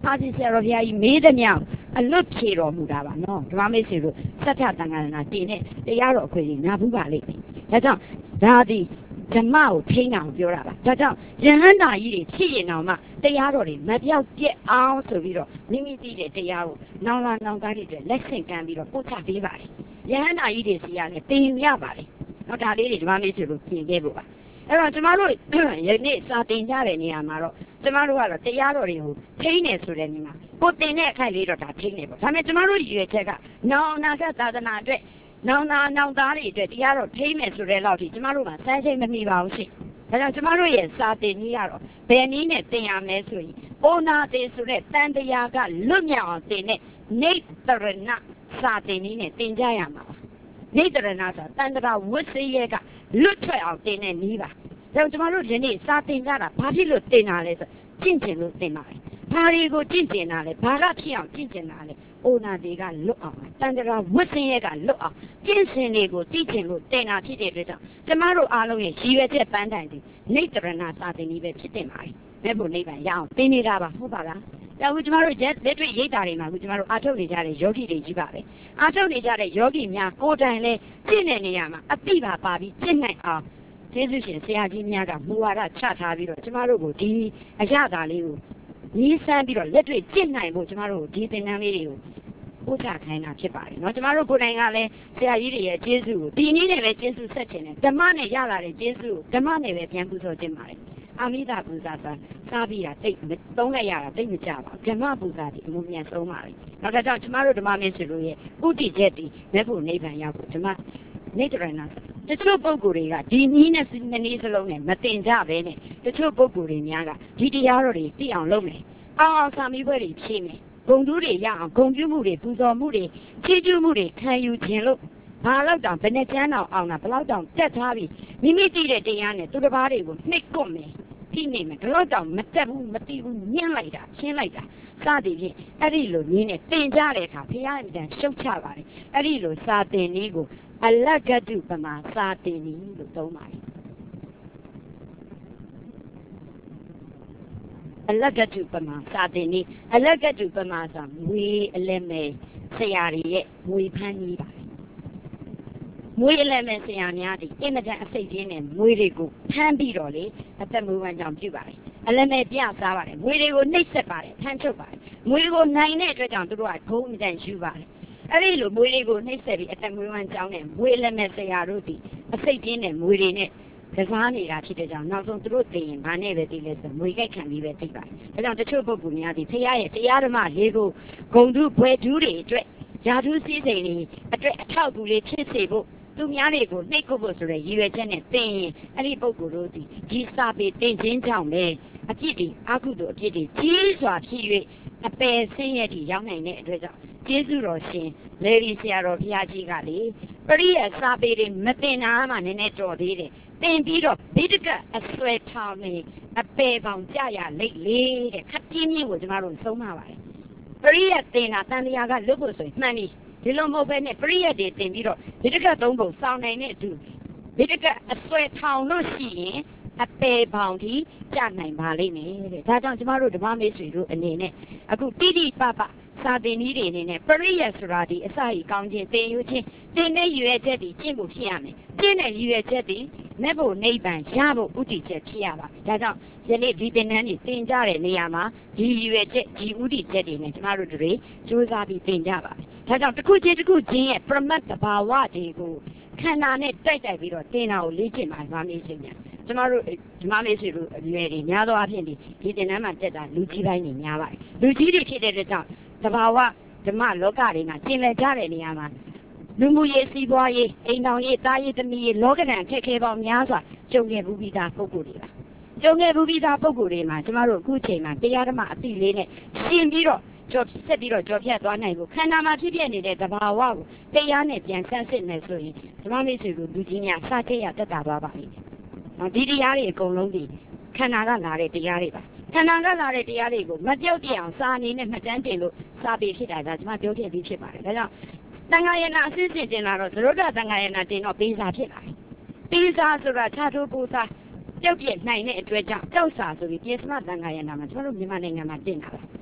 ပါစီဆရာတော်ဘုရားကြီးမေးသမျှအလွတ်ဖြေတော်မူတာပါနော်ဓမ္မမိတ်ဆွေတို့စัทธတန်ခါရဏတင်တဲ့တရားတော်အခွင့်အရေးနာဘူးပါလိမ့်မယ်ဒါကြောင့်ဒါသည်ဓမ္မကိုထိန်းအောင်ပြောတာပါဒါကြောင့်ယဟန္တာကြီးတွေဖြစ်ရင်တော့မှတရားတော်တွေမပြောက်ပြက်အောင်ဆိုပြီးတော့မိမိသိတဲ့တရားကိုနောင်လာနောင်သားတွေအတွက်လက်ဆင့်ကမ်းပြီးတော့ပို့ချပေးပါတယ်ယဟန္တာကြီးတွေစီကလည်းတင်ယူရပါတယ်နော်ဒါလေးတွေဓမ္မမိတ်ဆွေတို့ပြင်ခဲ့ဖို့ပါအဲ့တော့ကျမတို့ယနေ့စာတင်ကြတဲ့နေရာမှာတော့ကျမတို့ကတော့တရားတော်တွေကိုထိန်းနေဆိုတဲ့နေမှာကိုတင်တဲ့အခိုက်လေးတော့ဒါထိန်းနေပေါ့ဒါပေမဲ့ကျမတို့ရည်ရွယ်ချက်ကနောင်အနာဂတ်သာသနာအတွက်နောင်သားတွေအတွက်တရားတော်ထိန်းမယ်ဆိုတဲ့လောက်ထိကျမတို့ကစမ်းစိတ်မမိပါဘူးရှင်ဒါကြောင့်ကျမတို့ရဲ့စာတင်ကြီးကတော့ဘယ်နည်းနဲ့တင်ရမလဲဆိုရင်အိုနာတင်ဆိုတဲ့တန်တရားကလွတ်မြောက်အောင်တင်တဲ့နေတရဏစာတင်ကြီးနဲ့တင်ကြရမှာပါနေတရဏဆိုတာတန်တရာဝတ်စရဲကလွတ်ထွက်အောင်တင်တဲ့နည်းပါဒါကြောင့်ကျမတို့ဒီနေ့စာတင်ကြတာဘာဖြစ်လို့တင်တာလဲဆိုကျင့်ကျင်လို့တင်ပါတယ်ဘာတွေကိုကျင့်ကျင်တာလဲဘာကဖြစ်အောင်ကျင့်ကျင်တာလဲအိုနာတွေကလွတ်အောင်တန်တရာဝတ်စရဲကလွတ်အောင်ကျင့်စဉ်တွေကိုသိချင်လို့တင်တာဖြစ်တဲ့အတွက်ကြောင့်ကျမတို့အားလုံးရဲ့ရည်ရွယ်ချက်ပန်းတိုင်သည်နေတရဏစာတင်ကြီးပဲဖြစ်တင်ပါတယ်မဲ့ဖို့နိဗ္ဗာန်ရအောင်တင်နေတာပါဟုတ်ပါလားအခုကျမတို့လက်တွေ့ရိပ်တာတွေမှာအခုကျမတို့အာထုတ်နေကြတဲ့ယောဂီတွေကြီးပါပဲအာထုတ်နေကြတဲ့ယောဂီများကိုယ်တိုင်လဲကျင့်တဲ့နေရာမှာအတိပါပြီးကျင့်နိုင်အောင်ကျေးဇူးရှင်ဆရာကြီးများကမူဝါဒချထားပြီးတော့ကျမတို့ကိုဒီအရသာလေးကိုညီးဆန်းပြီးတော့လက်တွေ့ကျင့်နိုင်ဖို့ကျမတို့ဒီသင်တန်းလေးတွေကိုပို့ချခိုင်းတာဖြစ်ပါတယ်เนาะကျမတို့ကိုယ်တိုင်ကလည်းဆရာကြီးတွေရဲ့ကျေးဇူးကိုဒီနည်းနဲ့ပဲကျေးဇူးဆက်ခြင်းနဲ့ဓမ္မနဲ့ရလာတဲ့ကျေးဇူးကိုဓမ္မနဲ့ပဲပြန်ပူဇော်ခြင်းပါတယ်အာမိတာပူဇာသာစားပြီးတာတိတ်သုံးလိုက်ရတာတိတ်မကြပါဘူးဓမ္မပူဇာဒီအမှုမြန်ဆုံးပါလေနောက်ဒါကြောင့်ကျမတို့ဓမ္မမင်းဆွေတို့ရဲ့ဥတည်ချက်ဒီမဲ့ဖို့နိဗ္ဗာန်ရောက်ဖို့ဓမ္မနေတရဏတချို့ပုဂ္ဂိုလ်တွေကဒီနည်းနဲ့နည်းစလုံးနဲ့မတင်ကြပဲနဲ့တချို့ပုဂ္ဂိုလ်တွေများကဒီတရားတော်တွေသိအောင်လုပ်မယ်အောင်စာမိဘွဲတွေဖြည့်မယ်ဂုံတူးတွေရအောင်ဂုံပြုမှုတွေပူဇော်မှုတွေချီးကျူးမှုတွေခံယူခြင်းလို့ဘာလောက်တောင်ဘယ်နဲ့ချမ်းတောင်အောင်တာဘလောက်တောင်တက်ထားပြီးမိမိသိတဲ့တရားနဲ့သူတစ်ပါးတွေကိုနှိပ်ကွမယ်သိနေမယ်ဘလောက်တောင်မတက်ဘူးမသိဘူးညှင်းလိုက်တာရှင်းလိုက်တာစသည်ဖြင့်အဲ့ဒီလိုနည်းနဲ့တင်ကြတဲ့အခါဘုရားအမြဲရှုတ်ချပါတယ်အဲ့ဒီလိုစာတင်နည်းကိုအလဂ္ဂတုပမာစာတင်နည်းလို့သုံးပါတယ်အလဂ္ဂတုပမာစာတင်နည်းအလဂ္ဂတုပမာဆိုမွေအလဲမဲဆရာတွေရဲ့မွေဖန်းကြီးပါမွေးအလဲမဲ့ဆရာများဒီအင်မတန်အစိတ်ပြင်းတဲ့မွေးတွေကိုဖမ်းပြီးတော့လေအသက်မွေးဝမ်းကြောင်းပြုပါတယ်အလဲမဲ့ပြစားပါတယ်မွေးတွေကိုနှိပ်စက်ပါတယ်ဖမ်းချုပ်ပါတယ်မွေးကိုနိုင်တဲ့အတွက်ကြောင့်သူတို့ကဂုံးအတန်ယူပါတယ်အဲ့ဒီလိုမွေးတွေကိုနှိပ်စက်ပြီးအသက်မွေးဝမ်းကြောင်းနဲ့မွေးလဲမဲ့ဆရာတို့ဒီအစိတ်ပြင်းတဲ့မွေးတွေနဲ့ကစားနေတာဖြစ်တဲ့ကြောင့်နောက်ဆုံးသူတို့သိရင်ဘာနဲ့ပဲသိလဲဆိုမွေကြိုက်ခံပြီးပဲသိပါတယ်ဒါကြောင့်တချို့ပုဂ္ဂိုလ်များဒီဖရာရဲ့တရားဓမ္မလေးကိုဂုံတုဘွယ်ဓူးတွေအတွက်ယာဓုစည်းစိမ်တွေအတွက်အထောက်အကူလေးဖြစ်စေဖို့သူများတွေကိုနှိပ်ကုတ်ဖို့ဆိုတဲ့ရည်ရွယ်ချက်နဲ့သင်ရင်အဲ့ဒီပုဂ္ဂိုလ်တို့ဒီစာပေတင်ခြင်းကြောင့်ပဲအပြစ်တွေအကုသိုလ်အပြစ်တွေကြီးစွာဖြစ်၍အပယ်ဆင်းရဲတွေရောက်နိုင်တဲ့အတွက်ကြောင့်ကျေးဇူးတော်ရှင်လေဒီဆရာတော်ဘုရားကြီးကလေပရိယစာပေတွေမတင်တာမှနည်းနည်းတော်သေးတယ်တင်ပြီးတော့ဗိဒကအဆွဲထောင်းနေအပယ်ပေါင်ကြရလိမ့်လေတဲ့ခပ်ပြင်းပြင်းကိုကျမတို့သုံးပါပါတယ်ပရိယတင်တာတန်တရားကလွတ်ဖို့ဆိုရင်မှန်ပြီဒီလိုမဟုတ်ဘဲနဲ့ပရိယတ်တွေတင်ပြီးတော့ဗိဒကသုံးပုံစောင်းနိုင်တဲ့အတူဗိဒကအဆွဲထောင်လို့ရှိရင်အပေပေါင်ကြီးကြနိုင်ပါလိမ့်မယ်တဲ့ဒါကြောင့်ကျမတို့ဓမ္မမေဆွေတို့အနေနဲ့အခုတိတိပပစာသင်နည်းတွေအနေနဲ့ပရိယတ်ဆိုတာဒီအစကြီးကောင်းခြင်းသင်ယူခြင်းသင်တဲ့ရည်ရွယ်ချက်ဒီကျင့်ဖို့ဖြစ်ရမယ်ကျင့်တဲ့ရည်ရွယ်ချက်ဒီမဲ့ဖို့နိဗ္ဗာန်ရဖို့ဥတည်ချက်ဖြစ်ရပါဒါကြောင့်ယနေ့ဒီသင်တန်းကြီးသင်ကြတဲ့နေရာမှာဒီရည်ရွယ်ချက်ဒီဥတည်ချက်တွေနဲ့ကျမတို့တွေစူးစမ်းပြီးသင်ကြပါဒါကြောင့်တစ်ခုချင်းရဲ့ပရမတ်တဘာဝတွေကိုခန္ဓာနဲ့တိုက်ပြီးတော့တင်တာကိုလေ့ကျင့်ပါဓမ္မမေ့ခြင်းများကျမတို့ဓမ္မမေ့ဆွေတို့အရွယ်တွေများသောအားဖြင့်ဒီသင်တန်းမှာတက်တာလူကြီးပိုင်းတွေများပါတယ်လူကြီးတွေဖြစ်တဲ့အတွက်ကြောင့်တဘာဝဓမ္မလောကတွေကကျင်လည်ကြတဲ့နေရာမှာလူမှုရေးစီးပွားရေးအိမ်တော်ရေးတာရေးသမီးရေးလောကဓာတ်ခက်ခဲပေါင်းများစွာကြုံခဲ့ပြီးသားပုဂ္ဂိုလ်တွေပါကြုံခဲ့ပြီးသားပုဂ္ဂိုလ်တွေမှာကျမတို့အခုချိန်မှာတရားဓမ္မအသိလေးနဲ့ရှင်းပြီးတော့ဆက်ပြီးတော့ကြော်ဖြတ်သွားနိုင်ဖို့ခန္ဓာမှာဖြစ်ပြနေတဲ့သဘာဝကိုတရားနဲ့ပြန်ဆန်းစစ်နေဆိုရင်ဓမ္မမိတ်ဆွေတို့လူကြီးများစခဲ့ရတက်တာသွားပါလိမ့်မယ်ဒီတရားတွေအကုန်လုံးဒီခန္ဓာကလာတဲ့တရားတွေပါခန္ဓာကလာတဲ့တရားတွေကိုမပြောက်ပြအောင်စာအနေနဲ့မှတ်တမ်းတင်လို့စာပေဖြစ်တာကကျွန်မပြောခဲ့ပြီးဖြစ်ပါတယ်ဒါကြောင့်တန်ခါရဏအစစ်စစ်တင်လာတော့သရုတ်တန်ခါရဏတင်တော့ပေးစာဖြစ်လာတယ်ပေးစာဆိုတာခြားထိုးပူစာပြုတ်ပြနိုင်တဲ့အတွက်ကြောင့်ကြောက်စာဆိုပြီးပြေစမတန်ခါရဏမှာကျွန်တော်တို့မြန်မာနိုင်ငံမှာတင်တာပါ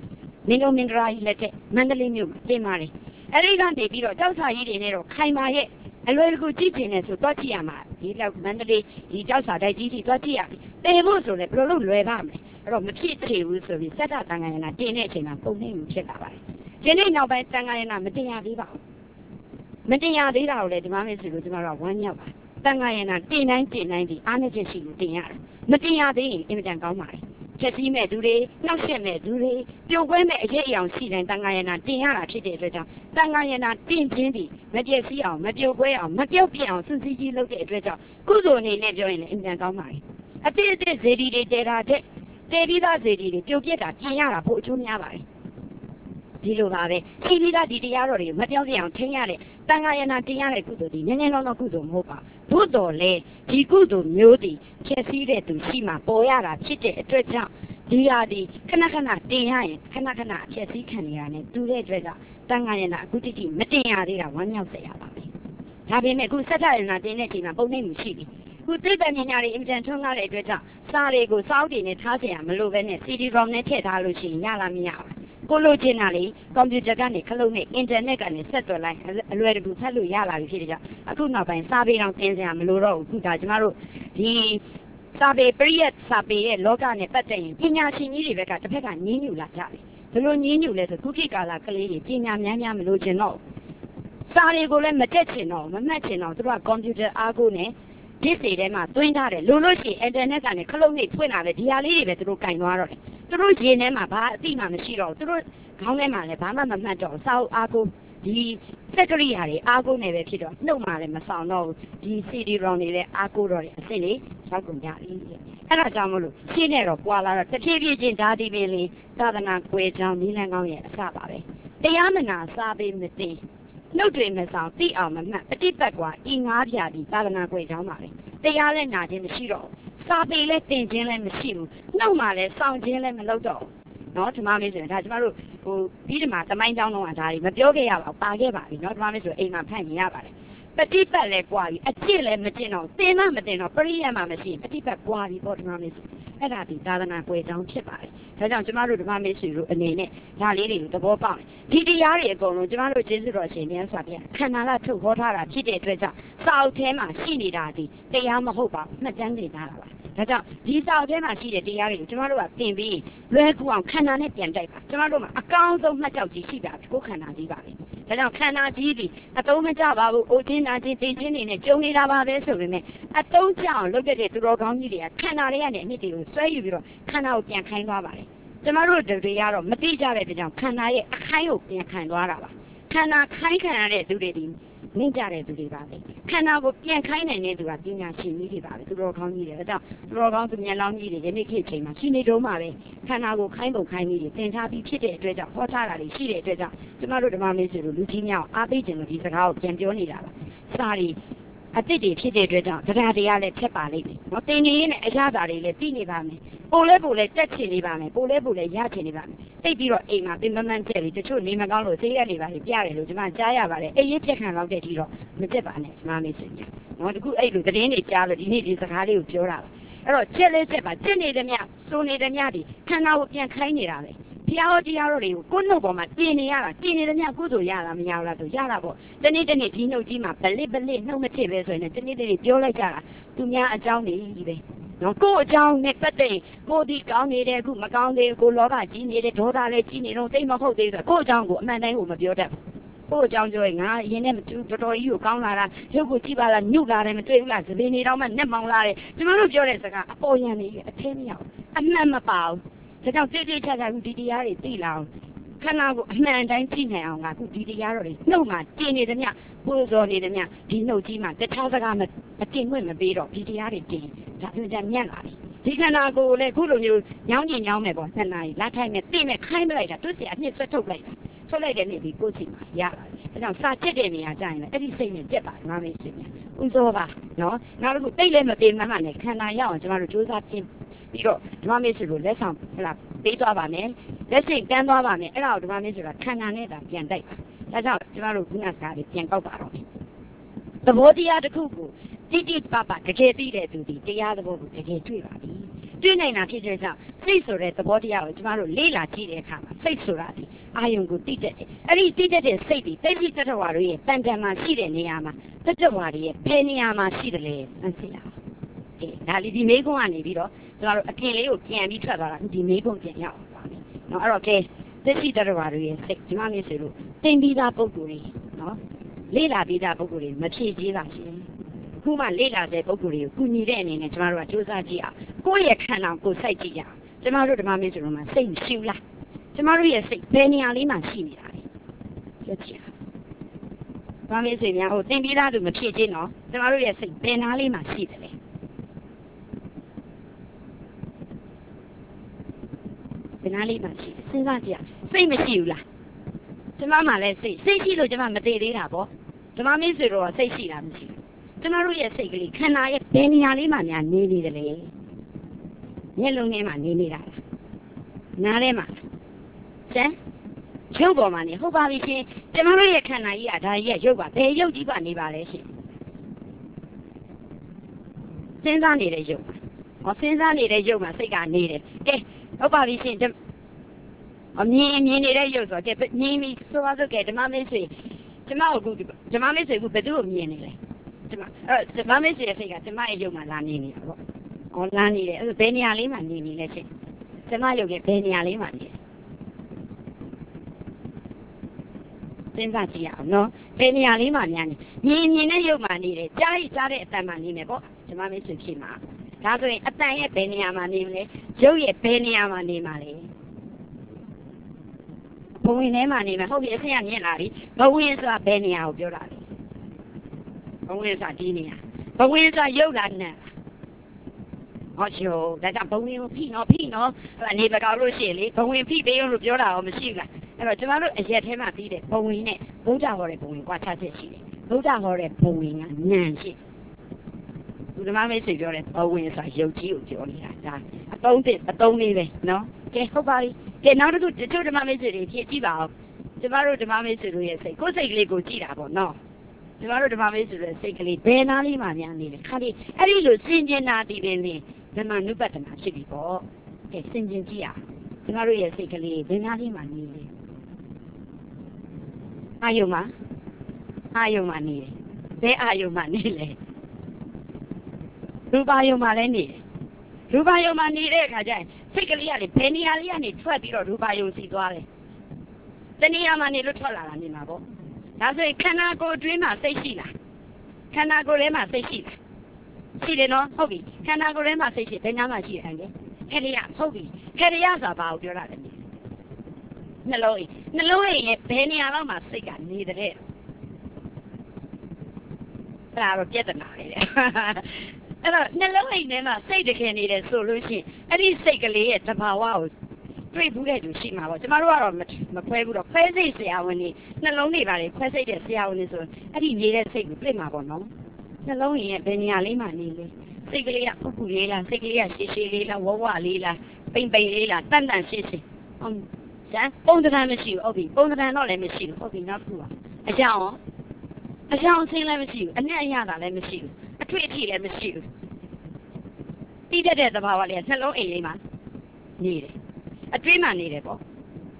မင်းတို့မင်္ဂလာကြီးလက်ထက်မန္တလေးမြို့မှာတင်ပါတယ်အဲ့ဒီကနေပြီးတော့ကြောက်စာကြီးတွေနဲ့တော့ခိုင်မာရဲ့အလွယ်တကူကြည့်ချင်တယ်ဆိုတော့ကြည့်ရမှာဒီလောက်မန္တလေးဒီကြောက်စာတိုက်ကြီးကြီးတော့ကြည့်ရပြီတေဖို့ဆိုလဲဘယ်လိုလုပ်လွယ်ပါမလဲအဲ့တော့မဖြစ်သေးဘူးဆိုပြီးစက်တာတန်ခါရနာတင်တဲ့အချိန်မှာပုံနှိမ့်မှုဖြစ်လာပါတယ်ဒီနေ့နောက်ပိုင်းတန်ခါရနာမတင်ရသေးပါဘူးမတင်ရသေးတာကိုလည်းဒီမှာမျိုးဆိုလို့ကျွန်တော်တို့ဝမ်းမြောက်ပါတန်ခါရနာတင်တိုင်းဒီအားနဲ့ချက်ရှိလို့တင်ရတယ်မတင်ရသေးရင်အင်မတန်ကောင်းပါတယ်ချက်စီးမဲ့သူတွေနှောက်ယှက်မဲ့သူတွေပြုံကွဲမဲ့အရေးအယောင်ရှိတိုင်းတန်ခါရနာတင်ရတာဖြစ်တဲ့အတွက်ကြောင့်တန်ခါရနာတင်ခြင်းဒီမပြည့်စည်အောင်မပြုံကွဲအောင်မပြုတ်ပြအောင်စစ်စစ်ကြီးလုပ်တဲ့အတွက်ကြောင့်ကုသိုလ်အနေနဲ့ပြောရင်လည်းအင်မတန်ကောင်းပါတယ်အတိအကျဇေဒီတွေတဲတာတဲ့တဲပြီးသားဇေဒီတွေပြုတ်ပြက်တာပြင်ရတာဖို့အကျိုးများပါတယ်ဒီလိုပါပဲရှိပြီးသားဒီတရားတော်တွေမပြောင်းပြအောင်ထင်ရတဲ့တန်ခါရနာတင်ရတဲ့ကုသိုလ်ဒီနည်းနည်းလုံးကုသိုလ်မဟုတ်ပါသို့တော်လေဒီကုသိုလ်မျိုးဒီဖြစ်စည်းတဲ့သူရှိမှပေါ်ရတာဖြစ်တဲ့အတွက်ကြောင့်ဒီဟာဒီခဏတင်ရရင်ခဏအဖြစ်စည်းခံနေရတဲ့တူတဲ့အတွက်ကြောင့်တန်ခါရနာအခုတိမတင်ရသေးတာဝမ်းမြောက်စေရပါမယ်ဒါပေမဲ့အခုစက်ထရနာတင်တဲ့အချိန်မှာပုံနှိမ့်မှုရှိပြီခုသိပ္ပံပညာတွေအင်တန်ထွန်းကားတဲ့အတွက်ကြောင့်စာတွေကိုစောက်တွေနဲ့ထားเสียရမလို့ပဲနဲ့ CD-ROM နဲ့ထည့်ထားလို့ရှိရင်ရလားမရဘူးကိုလိုချင်တာလေကွန်ပျူတာကနေခလုံးနဲ့အင်တာနက်ကနေဆက်သွယ်လိုက်အလွယ်တကူဖတ်လို့ရလာပြီဖြစ်တဲ့ကြောင့်အခုနောက်ပိုင်းစာပေတောင်သင်စရာမလိုတော့ဘူးခုဒါကျမတို့ဒီစာပေပရိယတ်စာပေရဲ့လောကနဲ့ပတ်သက်ရင်ပညာရှင်ကြီးတွေဘက်ကတစ်ဖက်ကညင်းညူလာကြတယ်ဘယ်လိုညင်းညူလဲဆိုခုခေတ်ကာလကလေးတွေပညာများမလို့ချင်တော့စာတွေကိုလည်းမတက်ချင်တော့မမှတ်ချင်တော့သူတို့ကကွန်ပျူတာအားကိုနဲ့ဒီစီထဲမှာသွင်းထားတယ်လို့လို့ရှိရင်အင်တာနက်ကနေခလုံးနဲ့ဖွင့်လာတယ်ဒီဟာလေးတွေပဲသူတို့ကင်သွားတော့တယ်သူတို့ရင်ထဲမှာဘာအသိမှမရှိတော့သူတို့ခေါင်းထဲမှာလည်းဘာမှမမှတ်တော့စာအုပ်အားကိုဒီစက်ကရိယာတွေအားကိုနဲ့ပဲဖြစ်တော့နှုတ်မှလည်းမဆောင်တော့ဘူးဒီ CD-ROM တွေလည်းအားကိုတော့တယ်အစ်စ်လေးရောက်ကုန်ကြပြီအဲ့ဒါကြောင့်မလို့ရှင်းနေတော့ပွာလာတော့တဖြည်းဖြည်းချင်းဓာတိပင်လေးသာသနာကွယ်ကြောင်းနီးလန်းကောင်းရဲ့အစပါပဲတရားမနာစာပေမသိနှုတ်တွေမဆောင်သိအောင်မမှတ်ပฏิပတ်ကွာဤငါးပြာဒီသာသနာကွယ်ကြောင်းပါပဲတရားလည်းနာခြင်းမရှိတော့စာပေလည်းသင်ခြင်းလည်းမရှိဘူးနှုတ်မှလည်းဆောင်ခြင်းလည်းမလုပ်တော့နော်ဒီမှာမေးဆိုရင်ဒါကျမတို့ဟိုပြီးဒီမှာသမိုင်းကြောင်းတော့ဒါတွေမပြောခဲ့ရပါဘူးပါခဲ့ပါပြီနော်ဒီမှာမေးဆိုအိမ်မှာဖတ်နေရပါတယ်ပฏิပတ်လည်းကွာပြီအကျင့်လည်းမကျင့်တော့သင်မှမသင်တော့ပရိယတ်မှမရှိပฏิပတ်ကွာပြီပေါ့ဒီမှာမေးဆိုအဲ့ဒါဒီသာသနာကွယ်ကြောင်းဖြစ်ပါတယ်ဒါကြောင့်ကျမတို့ဒီမှာမေးဆိုလို့အနေနဲ့ဒါလေးတွေကိုသဘောပေါက်တယ်ဒီတရားတွေအကုန်လုံးကျမတို့ကျေးဇူးတော်ရှင်များစွာဘုရားခန္ဓာလာထုတ်ဟောထားတာဖြစ်တဲ့အတွက်ကြောင့်စာအုပ်ထဲမှာရှိနေတာဒီတရားမဟုတ်ပါဘူးမှတ်တမ်းတင်ထားတာပါဒါကြောင့်ဒီစာအုပ်ထဲမှာရှိတဲ့တရားတွေကိုကျမတို့ကသင်ပြီးလွယ်ကူအောင်ခန္ဓာနဲ့ပြန်တိုက်ပါကျမတို့မှာအကောင်းဆုံးမှတ်ကြောက်ကြီးရှိတာကိုခန္ဓာကြီးပါပဲဒါကြောင့်ခန္ဓာကြီးဒီအသုံးမကျပါဘူးအိုခြင်းနာခြင်းသိခြင်းတွေနဲ့ကြုံနေတာပါပဲဆိုပေမဲ့အသုံးကျအောင်လုပ်တဲ့သူတော်ကောင်းကြီးတွေကခန္ဓာတွေကနေအနှစ်တွေကိုဆွဲယူပြီးတော့ခန္ဓာကိုပြန်ခိုင်းသွားပါတယ်ကျမတို့တွေကတော့မသိကြတဲ့အတွက်ကြောင့်ခန္ဓာရဲ့အခိုင်းကိုပြန်ခံသွားတာပါခန္ဓာခိုင်းခံရတဲ့သူတွေဒီနင့်ကြတဲ့သူတွေပါပဲခန္ဓာကိုပြန်ခိုင်းနိုင်တဲ့သူကပညာရှင်ကြီးတွေပါပဲသူတော်ကောင်းကြီးတွေအဲကြောင့်သူတော်ကောင်းသူမျက်လောင်းကြီးတွေယနေ့ခေတ်ချိန်မှာရှိနေတော့မှာပဲခန္ဓာကိုခိုင်းပုံခိုင်းကြီးတွေသင်ထားပြီးဖြစ်တဲ့အတွက်ကြောင့်ဟောထားတာတွေရှိတဲ့အတွက်ကြောင့်ကျမတို့ဓမ္မမင်းဆိုလို့လူကြီးများအားပေးခြင်းလို့ဒီစကားကိုပြန်ပြောနေတာပါစာရီအတိတ်တွေဖြစ်တဲ့အတွက်ကြောင့်တရားတရားလည်းဖြစ်ပါလိမ့်မယ်။နော်တင်နေရင်လည်းအရာသာတွေလည်းပြီးနေပါမယ်။ပိုလဲတက်ချင်နေပါမယ်။ပိုလဲရချင်နေပါမယ်။တိတ်ပြီးတော့အိမ်မှာပင်ပန်းချက်ပြီးတချို့နေမကောင်းလို့ဆေးရနေပါလေပြရတယ်လို့ကျွန်မကြားရပါတယ်။အိမ်ရေးပြက်ခံလောက်တဲ့ဒီတော့မတက်ပါနဲ့ကျွန်မမေးစင်ညာ။နော်တခုအဲ့လိုသတင်းတွေကြားလို့ဒီနေ့ဒီစကားလေးကိုပြောတာပါ။အဲ့တော့ချက်လေးချက်ပါချက်နေတဲ့မြစိုးနေတဲ့မြဒီခန္ဓာကိုပြန်ခိုင်းနေတာပဲ။ဘုရားဟောတရားတော်တွေကိုကိုယ်နှုတ်ပေါ်မှာတင်နေရတာတင်နေတဲ့မြကုသိုလ်ရလားမရဘူးလားဆိုရတာပေါ့တနေ့ဒီနှုတ်ကြီးမှာဗလစ်နှုတ်မဖြစ်ပဲဆိုရင်တနေ့ပြောလိုက်ကြတာသူများအကြောင်းတွေကြီးပဲနော်ကိုယ်အကြောင်းနဲ့ပတ်သက်ကိုဒီကောင်းနေတယ်အခုမကောင်းသေးဘူးကိုလောဘကြီးနေတယ်ဒေါသလည်းကြီးနေတော့သိမဟုတ်သေးဆိုကိုယ်အကြောင်းကိုအမှန်တိုင်းကိုမပြောတတ်ကိုယ်အကြောင်းပြောရင်ငါအရင်နဲ့မတူတော်တော်ကြီးကိုကောင်းလာတာရုပ်ကိုကြည့်ပါလားညှုပ်လာတယ်မတွေ့ဘူးလားသပင်းနေတော့မှနှက်မောင်လာတယ်ကျမတို့ပြောတဲ့စကားအပေါ်ယံနေအထင်းမရောက်အမှန်မပါဘူးဒါကြောင့်တိတ်ချာခုဒီတရားတွေသိလာအောင်ခန္ဓာကိုအမှန်တိုင်းကြည့်နိုင်အောင်ကခုဒီတရားတော်တွေနှုတ်မှာတင်နေသည်မြပူဇော်နေသည်မြဒီနှုတ်ကြီးမှာတခြားစကားမတင်ခွင့်မပေးတော့ဒီတရားတွေတင်ဒါအမှန်မြတ်လာပြီဒီခန္ဓာကိုယ်လည်းခုလိုမျိုးညောင်းမယ်ပေါ့နှစ်နာရီလက်ထိုင်နဲ့သိမဲ့ခိုင်းမလိုက်တာသူစီအနှစ်ဆွတ်ထုတ်လိုက်တာထုတ်လိုက်တဲ့နေ့ဒီကိုယ်စီမှာရလာတယ်ဒါကြောင့်စာချက်တဲ့နေရာကျရင်လည်းအဲ့ဒီစိတ်နဲ့ပြက်ပါငါမေးစီမြန်ဥဇောပါနော်နောက်တစ်ခုတိတ်လည်းမပေးမှနဲ့ခန္ဓာရအောင်ကျမတို့စူးစမ်းပြင်ပြီးတော့ဓမ္မမေးဆိုလို့လက်ဆောင်ဟလာပေးသွားပါမယ်လက်စိတ်တန်းသွားပါမယ်အဲ့ဒါကိုဓမ္မမေးဆိုတာခန္ဓာနဲ့တာပြန်တိုက်ပါဒါကြောင့်ကျမတို့ခုနကစားပြီးပြန်ကောက်ပါတော့သဘောတရားတစ်ခုကိုတိတိပပတကယ်သိတဲ့သူဒီတရားသဘောကိုတကယ်တွေ့ပါပြီတွေ့နိုင်တာဖြစ်တဲ့ကြောင့်စိတ်ဆိုတဲ့သဘောတရားကိုကျမတို့လေ့လာကြည့်တဲ့အခါမှာစိတ်ဆိုတာဒီအာယုံကိုတိတက်တယ်အဲ့ဒီတိတက်တဲ့စိတ်ဒီသိသိတတဝါတို့ရဲ့တန်တန်မှာရှိတဲ့နေရာမှာတတဝါတွေရဲ့ဘယ်နေရာမှာရှိတယ်လဲသိရအောင်ဒါလေးဒီမေးခွန်းကနေပြီးတော့ကျမတို့အပြင်လေးကိုပြန်ပြီးထွက်သွားတာဒီမေးခွန်းပြန်ရောက်ပါမယ်နော်အဲ့တော့ကဲသိသိတတဝါတို့ရဲ့စိတ်ဒီမှာနေဆိုလို့သိပြီးသားပုံကိုယ်တွေနော်လေ့လာပြီးသားပုံကိုယ်တွေမဖြည့်သေးတာရှင်ခုမှလေ့လာတဲ့ပုံကိုယ်တွေကိုကူညီတဲ့အနေနဲ့ကျမတို့ကစူးစမ်းကြည့်အောင်ကိုယ့်ရဲ့ခန္ဓာကိုယ်စိုက်ကြည့်ကြအောင်ကျမတို့ဓမ္မမင်းဆိုတော့မှစိတ်မရှိဘူးလားကျမတို့ရဲ့စိတ်ဘယ်နေရာလေးမှာရှိနေတာလဲပြောကြည့်ဓမ္မမင်းဆိုရင်ဟိုသင်ပြီးသားသူမဖြည့်ချင်းနော်ကျမတို့ရဲ့စိတ်ဘယ်နာလေးမှာရှိတယ်လဲဘယ်နာလေးမှာရှိစဉ်းစားကြည့်စိတ်မရှိဘူးလားကျမမှလည်းစိတ်ရှိလို့ကျမမတည်သေးတာပေါ့ဓမ္မမင်းဆိုတော့စိတ်ရှိတာမရှိဘူးကျမတို့ရဲ့စိတ်ကလေးခန္ဓာရဲ့ဘယ်နေရာလေးမှာများနေနေတယ်လေမျက်လုံးထဲမှာနေနေတာနားထဲမှာကျန်ရုပ်ပေါ်မှာနေဟုတ်ပါပြီရှင်ကျမတို့ရဲ့ခန္ဓာကြီးကဒါကြီးရဲ့ရုပ်ပါဘယ်ရုပ်ကြီးပါနေပါလဲရှင်စဉ်းစားနေတဲ့ရုပ်ဟောစဉ်းစားနေတဲ့ရုပ်မှာစိတ်ကနေတယ်ကဲဟုတ်ပါပြီရှင်အမြင်နေတဲ့ရုပ်ဆိုတော့ကဲမြင်ပြီဆိုပါစို့ကဲဓမ္မမင်းဆွေကျမအခုဓမ္မမင်းဆွေကဘယ်သူ့ကိုမြင်နေလဲဓမ္မမင်းဆွေရဲ့စိတ်ကကျမရဲ့ရုပ်မှာလာနေနေတာပေါ့ဟောလာနေတယ်အဲ့ဘယ်နေရာလေးမှာနေနေလဲရှင်ကျမရုပ်ရဲ့ဘယ်နေရာလေးမှာနေစဉ်းစားကြည့်အောင်နော်ဘယ်နေရာလေးမှာများနေမြင်တဲ့ရုပ်မှာနေတယ်ကြားတဲ့အတန်မှာနေမယ်ပေါ့ဓမ္မမင်းဆွေဖြစ်မှာဒါဆိုရင်အတန်ရဲ့ဘယ်နေရာမှာနေမလဲရုပ်ရဲ့ဘယ်နေရာမှာနေမှာလဲဘဝင်ထဲမှာနေမှာဟုတ်ပြီအဆင်ကမြင်လာပြီဘဝင်ဆိုတာဘယ်နေရာကိုပြောတာလဲဘဝင်ဆိုတာဒီနေရာဘဝင်ဆိုတာရုပ်လားနာဟောချိုဒါကြောင့်ဘဝင်ကိုဖိနော်အနေဘကောက်လို့ရှိရင်လေဘဝင်ဖိပေးလို့ပြောတာရောမရှိဘူးလားအဲ့တော့ကျမတို့အရက်ထဲမှာပြီးတဲ့ဘဝင်နဲ့ဗုဒ္ဓဟောတဲ့ဘဝင်ကွာခြားချက်ရှိတယ်ဗုဒ္ဓဟောတဲ့ဘဝင်ကနံရှိသူဓမ္မမိတ်ဆွေပြောတဲ့ဘဝင်ဆိုတာရုပ်ကြီးကိုပြောနေတာဒါအသုံးလေးပဲနော်ကဲဟုတ်ပါပြီကဲနောက်တစ်ခုတချို့ဓမ္မမိတ်ဆွေတွေဖြည့်ကြည့်ပါဦးကျမတို့ဓမ္မမိတ်ဆွေတို့ရဲ့စိတ်ကိုယ်စိတ်ကလေးကိုကြည့်တာပေါ့နော်ကျမတို့ဓမ္မမိတ်ဆွေတို့စိတ်ကလေးဘယ်နာလေးမှများနေလဲခါလေးအဲ့ဒီလိုစင်ကြင်နာတည်ပင်နေဓမ္မနုပတနာဖြစ်ပြီပေါ့ကဲစင်ကြင်ကြည့်အောင်ကျမတို့ရဲ့စိတ်ကလေးဘယ်နာလေးမှနေလဲအာယုံမှာနေတယ်ဘယ်အာယုံမှာနေလဲရူပယုံမှာလည်းနေတယ်ရူပယုံမှာနေတဲ့အခါကျရင်စိတ်ကလေးကလေဘယ်နေရာလေးကနေထွက်ပြီးတော့ရူပယုံစီသွားတယ်တနေရာမှာနေလို့ထွက်လာတာနေမှာပေါ့ဒါဆိုရင်ခန္ဓာကိုယ်အတွင်းမှာစိတ်ရှိလားခန္ဓာကိုယ်ထဲမှာစိတ်ရှိလားရှိတယ်နော်ဟုတ်ပြီခန္ဓာကိုယ်ထဲမှာစိတ်ရှိဘယ်နာမှာရှိတယ်လဲခေရိယဟုတ်ပြီခေရိယဆိုတာဘာကိုပြောတာလဲနှလုံးအိမ်ရဲ့ဘယ်နေရာလောက်မှာစိတ်ကနေတယ်အဲ့ဒါတော့ပြဿနာလေအဲ့တော့နှလုံးအိမ်ထဲမှာစိတ်တခင်နေတယ်ဆိုလို့ရှိရင်အဲ့ဒီစိတ်ကလေးရဲ့သဘာဝကိုတွေ့ဘူးတဲ့သူရှိမှာပေါ့ကျမတို့ကတော့မခွဲဘူးတော့ခွဲစိတ်ဆရာဝန်ကြီးနှလုံးတွေပါလေခွဲစိတ်တဲ့ဆရာဝန်ကြီးဆိုအဲ့ဒီနေတဲ့စိတ်ကိုတွေ့မှာပေါ့နော်နှလုံးအိမ်ရဲ့ဘယ်နေရာလေးမှာနေလဲစိတ်ကလေးကပုပ်ပူလေးလားစိတ်ကလေးကရှည်ရှည်လေးလားဝဝလေးလားပိန်ပိန်လေးလားတန်တန်ရှည်ရှည်ဟုတ်ကျန်ပုံသဏ္ဍာန်မရှိဘူးဟုတ်ပြီပုံသဏ္ဍာန်တော့လည်းမရှိဘူးဟုတ်ပြီနောက်တစ်ခုပါအကြောင်းအဆင်းလည်းမရှိဘူးအနဲ့အရသာလည်းမရှိဘူးအထွေအထိလည်းမရှိဘူးတိတက်တဲ့သဘာဝလေးကနှလုံးအိမ်လေးမှာနေတယ်အတွင်းမှာနေတယ်ပေါ့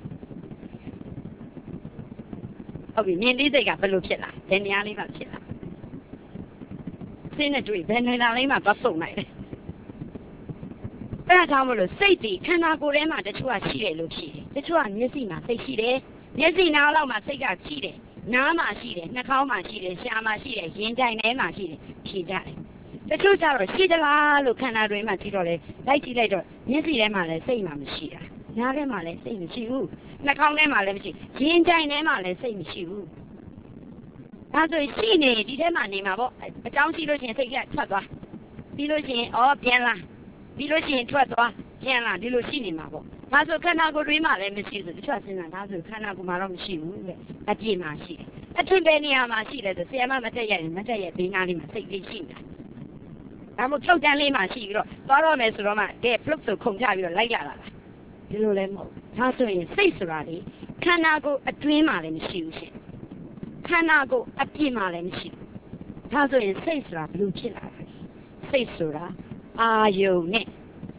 ဟုတ်ပြီမြင်သိစိတ်ကဘယ်လိုဖြစ်လာဘယ်နေရာလေးမှာဖြစ်လာစင်းနဲ့တွေ့ဘယ်နေရာလေးမှာသွားစုံလိုက်တယ်အဲ့ဒါကြောင့်မလို့စိတ်ဒီခန္ဓာကိုယ်ထဲမှာတချို့ကရှိတယ်လို့ဖြစ်တယ်တချို့ကမျက်စိမှာစိတ်ရှိတယ်မျက်စိနားလောက်မှာစိတ်ကရှိတယ်နားမှာရှိတယ်နှာခေါင်းမှာရှိတယ်ရှားမှာရှိတယ်ရင်ကြိုင်ထဲမှာရှိတယ်ဖြေကြတယ်တချို့ကျတော့ရှိသလားလို့ခန္ဓာတွင်မှာကြည့်တော့လေလိုက်ကြည့်လိုက်တော့မျက်စိထဲမှာလည်းစိတ်မှမရှိတာနားထဲမှာလည်းစိတ်မရှိဘူးနှာခေါင်းထဲမှာလည်းမရှိရင်ကြိုင်ထဲမှာလည်းစိတ်မရှိဘူးဒါဆိုရှိနေဒီထဲမှာနေမှာပေါ့အကြောင်းရှိလို့ရှိရင်စိတ်ကထွက်သွားပြီးလို့ရှိရင်ပြန်လာပြီးလို့ရှိရင်ထွက်သွားပြန်လာဒီလိုရှိနေမှာပေါ့ဒါဆိုခန္ဓာကိုယ်တွင်းမှာလည်းမရှိဘူးတချို့စဉ်းစားဒါဆိုခန္ဓာကိုယ်မှာတော့မရှိဘူးတဲ့အပြည့်မှာရှိတယ်အထွေပဲနေရာမှာရှိတယ်ဆိုဆရာမမတက်ရရင်မတက်ရဘေးနားလေးမှာစိတ်လေးရှိနေတာဒါမှမဟုတ်ဖြုတ်တန်းလေးမှာရှိပြီးတော့သွားတော့မယ်ဆိုတော့မှကဲဖလုတ်ဆိုခုန်ချပြီးတော့လိုက်လာတာဒီလိုလည်းမဟုတ်ဒါဆိုရင်စိတ်ဆိုတာလေခန္ဓာကိုယ်အတွင်းမှာလည်းမရှိဘူးရှင်ခန္ဓာကိုယ်အပြည့်မှာလည်းမရှိဘူးဒါဆိုရင်စိတ်ဆိုတာဘယ်လိုဖြစ်လာလဲစိတ်ဆိုတာအာယုံနဲ့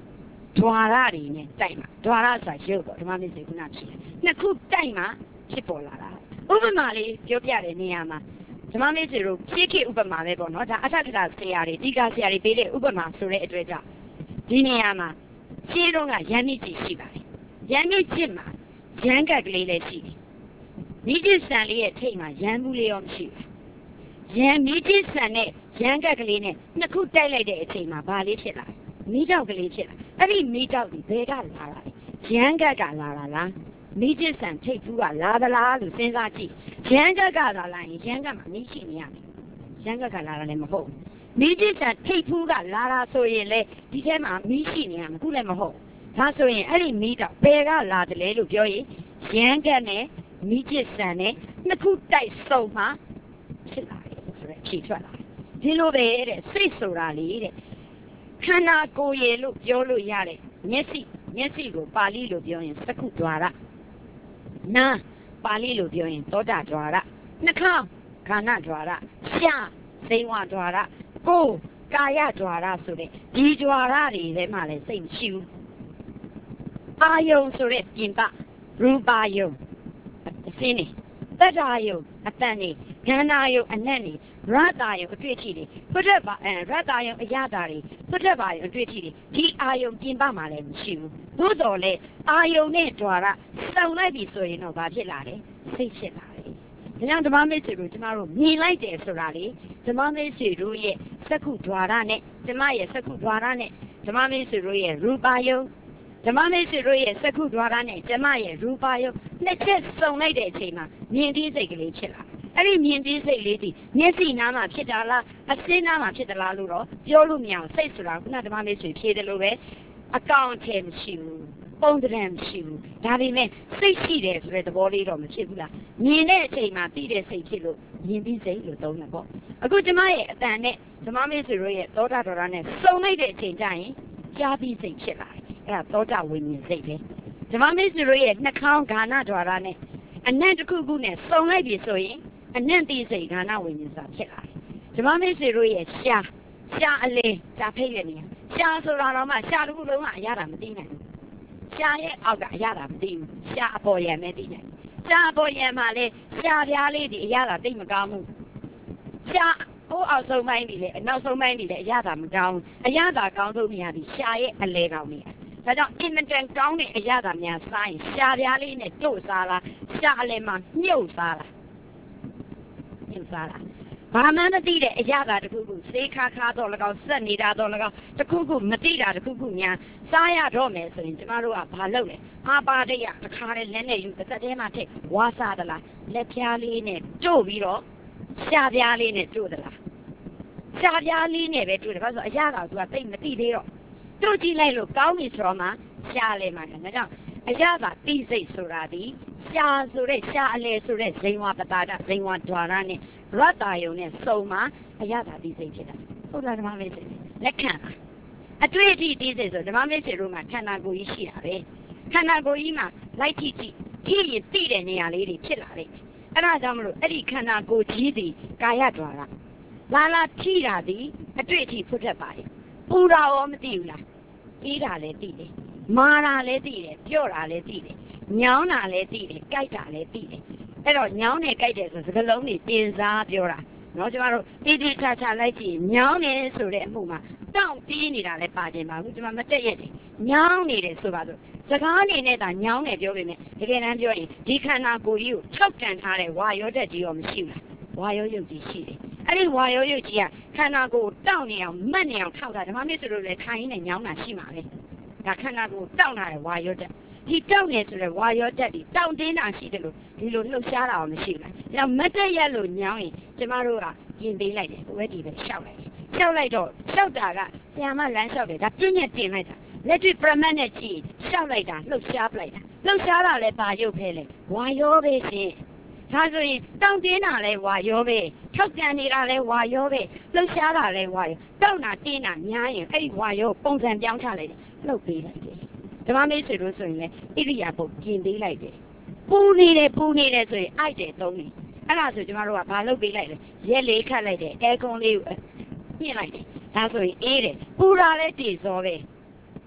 ဒွါရတွေနဲ့တိုက်မှာဒွါရဆိုတာရုပ်ပေါ့ဓမ္မမစ္စေခုနဖြစ်နှစ်ခုတိုက်မှာဖြစ်ပေါ်လာတာဥပမာလေးပြောပြတဲ့နေရာမှာဓမ္မမစ္စေတို့ဖြည့်ခေဥပမာပဲပေါ့နော်ဒါအထက်ကတာဆရာတွေဒီကဆရာတွေပေးတဲ့ဥပမာဆိုတဲ့အတွက်ကြောင့်ဒီနေရာမှာရှင်းတော့ကရန်မြစ်ကြီးရှိပါတယ်ရန်မြစ်ကြီးမှာရန်ကက်ကလေးလည်းရှိတယ်မိကျဆန်လေးရဲ့ထိတ်မှာရန်ဘူးလေးရောမရှိဘူးရန်မိကျဆန်နဲ့ရန်ကက်ကလေးနဲ့နှစ်ခုတိုက်လိုက်တဲ့အချိန်မှာဘာလေးဖြစ်လာမိတောက်ကလေးဖြစ်လာအဲ့ဒီမိတောက်ဒီဘဲကလာတာရန်ကက်ကလာတာလားမိကျဆန်ထိတ်ဘူးကလာသလားလို့စဉ်းစားကြည့်ရန်ကက်ကလာလိုက်ရင်ရန်ကမှာမိရှိနေရမယ်ရန်ကက်ကလာတာလည်းမဟုတ်မိကျဆန်ထိတ်ဘူးကလာတာဆိုရင်လေဒီထဲမှာမိရှိနေရမယ်ခုလည်းမဟုတ်ဒါဆိုရင်အဲ့ဒီမိတောက်ဘဲကလာတယ်လေလို့ပြောရင်ရန်ကက်နဲ့မိကျဆန်နဲ့နှစ်ခုတိုက်ဆုံမှဖြစ်လာတယ်ဆိုတော့ဖြေထွက်လာတယ်ဒီလိုပဲတဲ့စိတ်ဆိုတာလေတဲ့ခန္ဓာကိုယ်ရည်လို့ပြောလို့ရတယ်မျက်စိကိုပါဠိလိုပြောရင်သက္ကုဒွါရနာပါဠိလိုပြောရင်သောတာဒွါရနှာခေါင်းခန္ဓာဒွါရရှားစိန်ဝဒွါရကိုယ်ကာယဒွါရဆိုတဲ့ဒီဒွါရတွေထဲမှာလည်းစိတ်မရှိဘူးအာယုံဆိုတဲ့ပြင်ပရူပါယုံအစင်းနေတတ္တာယုံအတန်နေခန္ဓာယုံအနက်နေရတ္တာယုံအတွေ့အထိတွေပုဒ္ဓဘာရတ္တာယုံအရတာတွေပုဒ္ဓဘာယုံအတွေ့အထိတွေဒီအာယုံပြင်ပမှာလည်းမရှိဘူးသို့တော်လည်းအာယုံနဲ့ဓွာရစုံလိုက်ပြီဆိုရင်တော့ဘာဖြစ်လာလဲစိတ်ဖြစ်လာတယ်ဒါကြောင့်ဓမ္မမိတ်ဆွေတို့ကျမတို့မြင်လိုက်တယ်ဆိုတာလေဓမ္မမိတ်ဆွေတို့ရဲ့သက္ကုဓွာရနဲ့ကျမရဲ့သက္ကုဓွာရနဲ့ဓမ္မမိတ်ဆွေတို့ရဲ့ရူပါယုံဓမ္မမိတ်ဆွေတို့ရဲ့သက္ကုဒွါရနဲ့ကျမရဲ့ရူပါယုံနှစ်ချက်စုံလိုက်တဲ့အချိန်မှာမြင်သိစိတ်ကလေးဖြစ်လာအဲ့ဒီမြင်သိစိတ်လေးဒီမျက်စိနားမှာဖြစ်တာလားအစင်းနားမှာဖြစ်သလားလို့တော့ပြောလို့မရအောင်စိတ်ဆိုတာခုနဓမ္မမိတ်ဆွေဖြေတယ်လို့ပဲအကောင့်ထဲမရှိဘူးပုံသဏ္ဍာန်မရှိဘူးဒါပေမဲ့စိတ်ရှိတယ်ဆိုတဲ့သဘောလေးတော့မဖြစ်ဘူးလားမြင်တဲ့အချိန်မှာသိတဲ့စိတ်ဖြစ်လို့မြင်သိစိတ်လို့သုံးတယ်ပေါ့အခုကျမရဲ့အတန်နဲ့ဓမ္မမိတ်ဆွေတို့ရဲ့သောတာဒေါရနဲ့စုံလိုက်တဲ့အချိန်ကျရင်ကြားသိစိတ်ဖြစ်လာတယ်အဲ့ဒါသောတာဝိညာဉ်စိတ်ပဲဓမ္မမိတ်ဆွေတို့ရဲ့နှာခေါင်းဂါနဒွါရနဲ့အနံ့တစ်ခုခုနဲ့စုံလိုက်ပြီဆိုရင်အနံ့သိစိတ်ဂါနဝိညာဉ်စာဖြစ်လာတယ်ဓမ္မမိတ်ဆွေတို့ရဲ့ရှားအလေရှားဖိတ်တဲ့နေရာရှားဆိုတာတော့မှရှားတစ်ခုလုံးကအရတာမသိနိုင်ဘူးရှားရဲ့အောက်ကအရတာမသိဘူးရှားအပေါ်ရံပဲသိနိုင်ရှားအပေါ်ရံမှာလေရှားပြားလေးဒီအရတာသိမကောင်းဘူးရှားဟိုအောက်ဆုံးပိုင်းနေလေအနောက်ဆုံးပိုင်းနေလေအရသာမကောင်းအရသာကောင်းဆုံးနေရပြီရှားရဲ့အလေကောင်းနေဒါကြောင့်အင်မတန်ကောင်းတဲ့အရသာများစားရင်ရှားပြားလေးနဲ့တို့စားလားရှားအလေမှာမြုပ်စားလားမြုပ်စားလားဘာမှမသိတဲ့အရသာတစ်ခုခုစေးခါခါတော့၎င်းစက်နေတာတော့၎င်းတစ်ခုခုမသိတာတစ်ခုခုများစားရတော့မယ်ဆိုရင်ကျမတို့ကဘာလုပ်လဲအာပါဒိယတစ်ခါတည်းလက်နဲ့ယူတစ်သက်တည်းမှထိဝါစားသလားလက်ဖြားလေးနဲ့တို့ပြီးတော့ရှားပြားလေးနဲ့တို့သလားရှားပြားလေးနဲ့ပဲတွေ့တယ်ဘာလို့ဆိုအရသာကသူကသိမသိသေးတော့တို့ကြည့်လိုက်လို့ကောင်းပြီဆိုတော့မှရှားလဲမှာဒါကြောင့်အရသာသိစိတ်ဆိုတာဒီရှားဆိုတဲ့ရှားအလဲဆိုတဲ့ဇိန်ဝပတာဒဇိန်ဝဒွါရနဲ့ရတ္တာယုံနဲ့စုံမှာအရသာသိစိတ်ဖြစ်တာဟုတ်လားဓမ္မမိတ်ဆွေလက်ခံလားအတွေ့အထိသိစိတ်ဆိုဓမ္မမိတ်ဆွေတို့မှာခန္ဓာကိုယ်ကြီးရှိတာပဲခန္ဓာကိုယ်ကြီးမှာလိုက်ကြည့်ကြည့်ရင်သိတဲ့နေရာလေးတွေဖြစ်လာတယ်အဲ့ဒါကြောင့်မလို့အဲ့ဒီခန္ဓာကိုယ်ကြီးဒီကာယဒွါရလာထိတာဒီအတွေ့အထိဖွတ်တတ်ပါတယ်ပူတာရောမသိဘူးလားအေးတာလည်းသိတယ်မာတာလည်းသိတယ်ပြော့တာလည်းသိတယ်ညောင်းတာလည်းသိတယ်ကြိုက်တာလည်းသိတယ်အဲ့တော့ညောင်းတယ်ကြိုက်တယ်ဆိုစကားလုံးတွေတင်စားပြောတာနော်ကျမတို့တိတိကျကျလိုက်ကြည့်ညောင်းတယ်ဆိုတဲ့အမှုမှာတောင့်တီးနေတာလည်းပါခြင်းပါဘူးကျမမတက်ရက်တယ်ညောင်းနေတယ်ဆိုပါတော့စကားအနေနဲ့သာညောင်းတယ်ပြောပေမဲ့တကယ်တမ်းပြောရင်ဒီခန္ဓာကိုယ်ကြီးကိုထောက်တန်ထားတဲ့ဝါရောတက်ကြီးရောမရှိဘူးလားဝါရောရုပ်ကြီးရှိတယ်အဲ့ဒီဝါရောရုပ်ကြီးကခန္ဓာကိုယ်တောင့်နေအောင်မတ်နေအောင်ထောက်တာဓမ္မမျိုးဆိုလို့လည်းခိုင်းနေညောင်းတာရှိမှာပဲဒါခန္ဓာကိုယ်တောင့်ထားတဲ့ဝါရောတက်ဒီတောင့်နေဆိုတဲ့ဝါရောတက်ဒီတောင့်တင်းတာရှိတယ်လို့ဒီလိုလှုပ်ရှားတာအောင်မရှိဘူးလားဒါမတ်တက်ရက်လို့ညောင်းရင်ကျမတို့ကပြင်ပေးလိုက်တယ်ဝဲဒီပဲရှောက်လိုက်တယ်ရှောက်လိုက်တော့ရှောက်တာကဆရာမလမ်းလျှောက်တယ်ဒါပြည့်ညက်တင်လိုက်တာလက်တွေ့ပရမတ်နဲ့ကြည့်ရှောက်လိုက်တာလှုပ်ရှားပလိုက်တာလှုပ်ရှားတာလည်းပါရုပ်ပဲလေဝါရောပဲရှင်ဒါဆိုရင်တောင့်တင်းတာလဲဝါရောပဲထောက်ကန်နေတာလဲဝါရောပဲလှုပ်ရှားတာလဲဝါရောတောင့်တာတင်းတာများရင်အဲ့ဒီဝါရောပုံစံပြောင်းချလိုက်တယ်လှုပ်ပေးလိုက်တယ်ဓမ္မမိတ်ဆွေတို့ဆိုရင်လဲဣရိယာပုတ်ပြင်ပေးလိုက်တယ်ပူနေတယ်ဆိုရင်အိုက်တယ်သုံးတယ်အဲ့ဒါဆိုကျမတို့ကဘာလုပ်ပေးလိုက်လဲရက်လေးခတ်လိုက်တယ်အဲကွန်လေးကိုညှစ်လိုက်တယ်ဒါဆိုရင်အေးတယ်ပူတာလဲတည်စောပဲ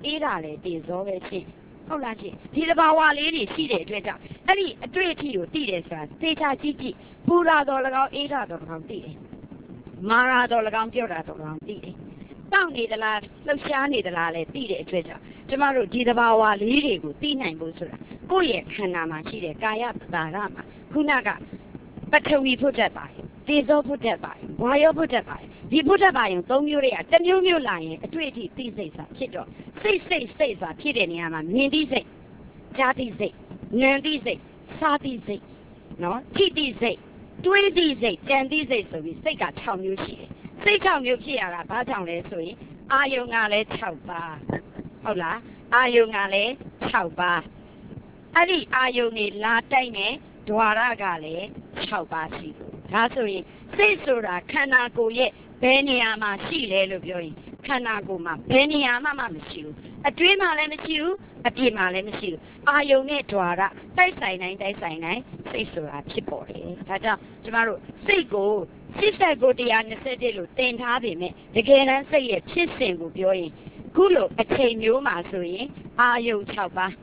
အေးတာလေတေဇောပဲဖြစ်ဟုတ်လားရှင်ဒီတဘာဝလေးတွေရှိတဲ့အတွက်ကြောင့်အဲ့ဒီအတွေ့အထိကိုသိတယ်ဆိုတာသေချာကြည့်ကြည့်ပူလာတော်၎င်းအေးတာတော်၎င်းသိတယ်မာရာတော်၎င်းပြောတာတော်၎င်းသိတယ်တောက်နေသလားလှုပ်ရှားနေသလားလဲသိတဲ့အတွက်ကြောင့်ကျမတို့ဒီတဘာဝလေးတွေကိုသိနိုင်ဖို့ဆိုတာကိုယ့်ရဲ့ခန္ဓာမှာရှိတဲ့ကာယပတာရမှာခုနကပထဝီဖို့တတ်ပါတယ်သေဇောဖို့တတ်ပါတယ်ဝါယောဖို့တတ်ပါတယ်ဒီဖို့တတ်ပါရင်၃မျိုးတွေကတစ်မျိုးမျိုးလာရင်အတွေ့အထိသိစိတ်စာဖြစ်တော့စိတ်စာဖြစ်တဲ့နေရာမှာမြင်သိစိတ်ကြားသိစိတ်ဉာဏ်သိစိတ်စားသိစိတ်နော်ထိသိစိတ်တွေးသိစိတ်ကြံသိစိတ်ဆိုပြီးစိတ်က6မျိုးရှိတယ်စိတ်6မျိုးဖြစ်ရတာဘာကြောင့်လဲဆိုရင်အာယုံကလည်း6ပါးဟုတ်လားအာယုံကလည်း6ပါးအဲ့ဒီအာယုံတွေလာတိုက်နေဒွါရကလည်း6ပါးရှိလို့ဒါဆိုရင်စိတ်ဆိုတာခန္ဓာကိုယ်ရဲ့ဘယ်နေရာမှာရှိလဲလို့ပြောရင်ခန္ဓာကိုယ်မှာဘယ်နေရာမှမရှိဘူးအတွင်းမှာလည်းမရှိဘူးအပြင်မှာလည်းမရှိဘူးအာယုံနဲ့ဒွါရတိုက်ဆိုင်တိုင်းစိတ်ဆိုတာဖြစ်ပေါ်တယ်ဒါကြောင့်ကျမတို့စိတ်ကို129လို့သင်ထားပေမဲ့တကယ်တမ်းစိတ်ရဲ့ဖြစ်စဉ်ကိုပြောရင်ခုလိုအချိန်မျိုးမှာဆိုရင်အာယုံ6ပါး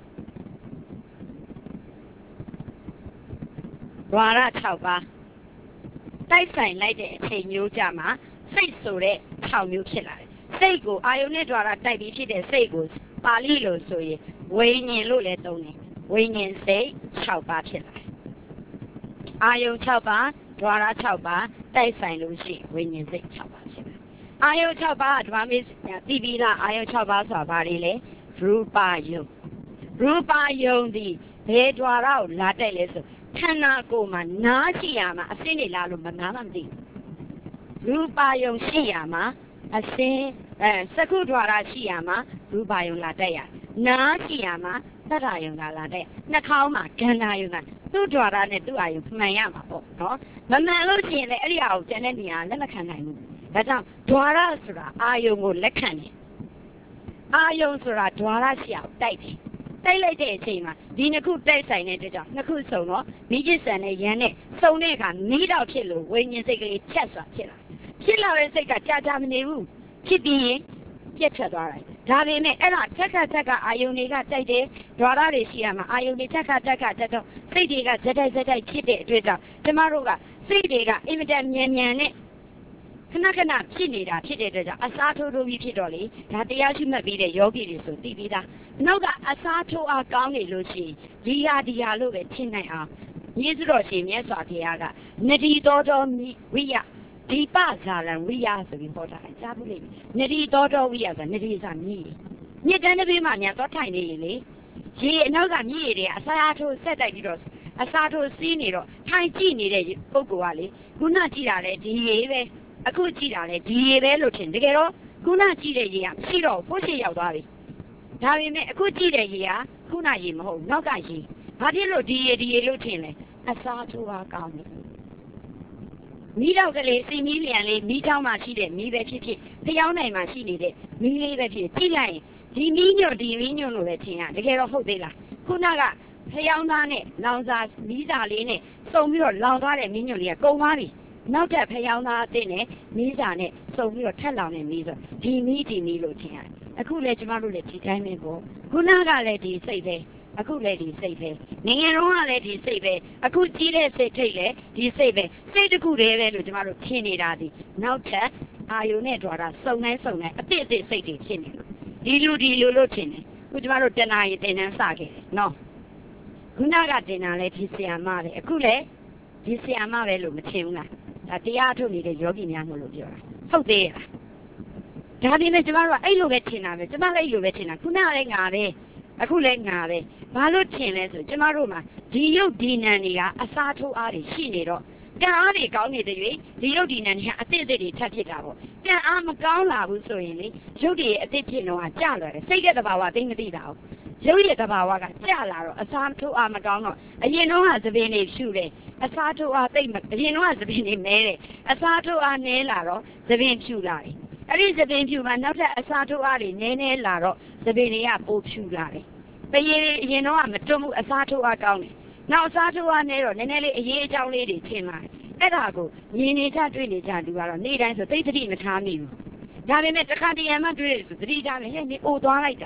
ဒွါရ6ပါးတိုက်ဆိုင်လိုက်တဲ့အချိန်မျိုးကြမှာစိတ်ဆိုတဲ့6မျိုးဖြစ်လာတယ်စိတ်ကိုအာယုန်နဲ့ द्वारा တိုက်ပြီးဖြစ်တဲ့စိတ်ကိုပါဠိလိုဆိုရင်ဝိညာဉ်လို့လည်းသုံးတယ်ဝိညာဉ်စိတ်6ပါးဖြစ်လာတယ်အာယုန်6ပါး द्वारा 6ပါးတိုက်ဆိုင်လို့ရှိဝိညာဉ်စိတ်6ပါးဖြစ်လာအာယုန်6ပါးဓမ္မမေသိပြီးသားအာယုန်6ပါးဆိုတာဘာတွေလဲရူပယုံဒီဘယ် द्वारा ကိုလာတိုက်လဲဆိုခန္ဓာကိုယ်မှာနားရှိရမှာအစင်းနေလားလို့နားမှမသိဘူးရူပယုံရှိရမှာအစင်းစကုဒ္ဒရာရှိရမှာရူပယုံလာတက်ရနားရှိရမှာသတ္တယုံလာတက်နှာခေါင်းမှာခန္ဓာယုံကသူ့ဒွါရနဲ့သူ့အာယုံမှန်ရမှာပေါ့နော်မမှန်လို့ရှိရင်လည်းအဲ့ဒီအရာကိုကျန်တဲ့နေရာလက်မခံနိုင်ဘူးဒါကြောင့်ဒွါရဆိုတာအာယုံကိုလက်ခံတယ်အာယုံဆိုတာဒွါရရှိအောင်တိုက်တယ်တိုက်လိုက်တဲ့အချိန်မှာဒီနှစ်ခုတိုက်ဆိုင်တဲ့အတွက်ကြောင့်နှစ်ခုစုံတော့မိจิตဆန်နဲ့ရန်နဲ့စုံတဲ့အခါမီးတော့ဖြစ်လို့ဝိညာဉ်စိတ်ကလေးဖြတ်စွာဖြစ်လာတဲ့စိတ်ကကြာမနေဘူးဖြစ်ပြီးရင်ပြတ်ထွက်သွားတယ်ဒါပေမဲ့အဲ့ဒါထက်ကအာယုန်တွေကတိုက်တယ်ဒွါရတွေရှိရမှာအာယုန်တွေတက်တော့စိတ်တွေကဇက်တိုက်ဖြစ်တဲ့အတွက်ကြောင့်ကျမတို့ကစိတ်တွေကအင်မတန်မြန်နဲ့ခဏဖြစ်နေတာဖြစ်တဲ့အတွက်ကြောင့်အစားထိုးပြီးဖြစ်တော့လေဒါတရားရှိမှတ်ပြီးတဲ့ယောဂီတွေဆိုသိပြီးသားနောက်ကအစားထိုးအားကောင်းနေလို့ရှိရင်ဒီဟာလို့ပဲထင်နိုင်အောင်ယေရှုတော်ရှင်မြတ်စွာဘုရားကနတိတော်ဝိယဒီပဇာလံဝိယဆိုပြီးဟောတာကြားဘူးလေနတိတော်ဝိယဆိုနတိစာမြစ်တန်းတစ်ပေးမှညာတော့ထိုင်နေရင်လေရေအနောက်ကမြစ်ရည်တွေအစားထိုးဆက်တိုက်ပြီးတော့အစားထိုးစီးနေတော့ထိုင်ကြည့်နေတဲ့ပုဂ္ဂိုလ်ကလေခုနကြည့်တာလေဒီရေပဲအခုကြည့်တာလေဒီရေပဲလို့ထင်တကယ်တော့ခုနကြည့်တဲ့ရေကမရှိတော့ဖို့ရှိရောက်သွားပြီဒါပေမဲ့အခုကြည့်တဲ့ရေကခုနရေမဟုတ်နောက်ကရေဘာဖြစ်လို့ဒီရေလို့ထင်လဲအစားထိုးပါကောင်းတယ်မီးတော့ကလေးစီမီးလျံလေးမီးချောင်းမှာရှိတဲ့မီးပဲဖြစ်ဖျောင်းနိုင်မှာရှိနေတဲ့မီးလေးပဲဖြစ်ကြည့်လိုက်ရင်ဒီမီးညွန့်လို့ပဲထင်ရတကယ်တော့ဟုတ်သေးလားခုနကဖျောင်းသားနဲ့လောင်စာမီးစာလေးနဲ့စုံပြီးတော့လောင်သွားတဲ့မီးညွန့်လေးကကုန်သွားပြီနောက်ထပ်ဖျောင်းသားအစ်နဲ့မီးစာနဲ့စုံပြီးတော့ထက်လောင်တဲ့မီးဆိုဒီမီးလို့ထင်ရတယ်အခုလည်းကျမတို့လည်းဒီတိုင်းပဲပေါ့ခုနကလည်းဒီစိတ်ပဲအခုလည်းဒီစိတ်ပဲငငယ်တုန်းကလည်းဒီစိတ်ပဲအခုကြီးတဲ့စိတ်ထိတ်လည်းဒီစိတ်ပဲစိတ်တစ်ခုတည်းပဲလို့ကျမတို့ထင်နေတာဒီနောက်ထပ်အာယုန်နဲ့ द्वारा စုံတိုင်းအတိတ်စိတ်တွေဖြစ်နေလို့ဒီလိုလို့ထင်တယ်ခုကျမတို့တဏှာရင်သင်တန်းစခဲ့တယ်နော်ခုနကတင်တာလည်းဒီဆရာမပဲအခုလည်းဒီဆရာမပဲလို့မထင်ဘူးလားဒါတရားထုတ်နေတဲ့ယောဂီများမို့လို့ပြောတာဟုတ်သေးရဲ့ဒါပေမဲ့ကျမတို့ကအဲ့လိုပဲထင်တာပဲကျမလည်းအဲ့လိုပဲထင်တာခုနကလည်းငါပဲအခုလည်းငါပဲဘာလို့ထင်လဲဆိုကျမတို့မှာဒီရုပ်ဒီနာတွေကအစားထိုးအားတွေရှိနေတော့ကံအားတွေကောင်းနေတဲ့၍ဒီရုပ်ဒီနာတွေကအသစ်တွေထပ်ဖြစ်တာပေါ့ကံအားမကောင်းလာဘူးဆိုရင်လေရုပ်တွေအသစ်ဖြစ်တော့ကြာလာတယ်စိတ်ရဲ့သဘာဝသိမသိတာရုပ်ရဲ့သဘာဝကကြာလာတော့အစားထိုးအားမကောင်းတော့အရင်တော့ကသပင်တွေဖြူတယ်အစားထိုးအားသိမအရင်တော့ကသပင်တွေမဲတယ်အစားထိုးအားနည်းလာတော့သပင်ဖြူလာတယ်အဲ့ဒီသပင်ဖြူမှာနောက်ထပ်အစားထိုးအားတွေနည်းလာတော့သပင်တွေကပိုဖြူလာတယ်ပရေအရင်တော့ကမတွတ်မှုအစားထိုးအားကောင်းတယ်နောက်အစားထိုးအားနဲ့တော့နည်းနည်းလေးအရေးအကြောင်းလေးတွေထင်လာတယ်အဲ့ဒါကိုမြင်နေကြတွေ့နေကြလူကတော့နေ့တိုင်းဆိုသိသတိမထားမိဘူးဒါပေမဲ့တစ်ခါတရံမှတွေ့ရဆိုသတိထားမယ်ဟဲ့နေအိုသွားလိုက်တာ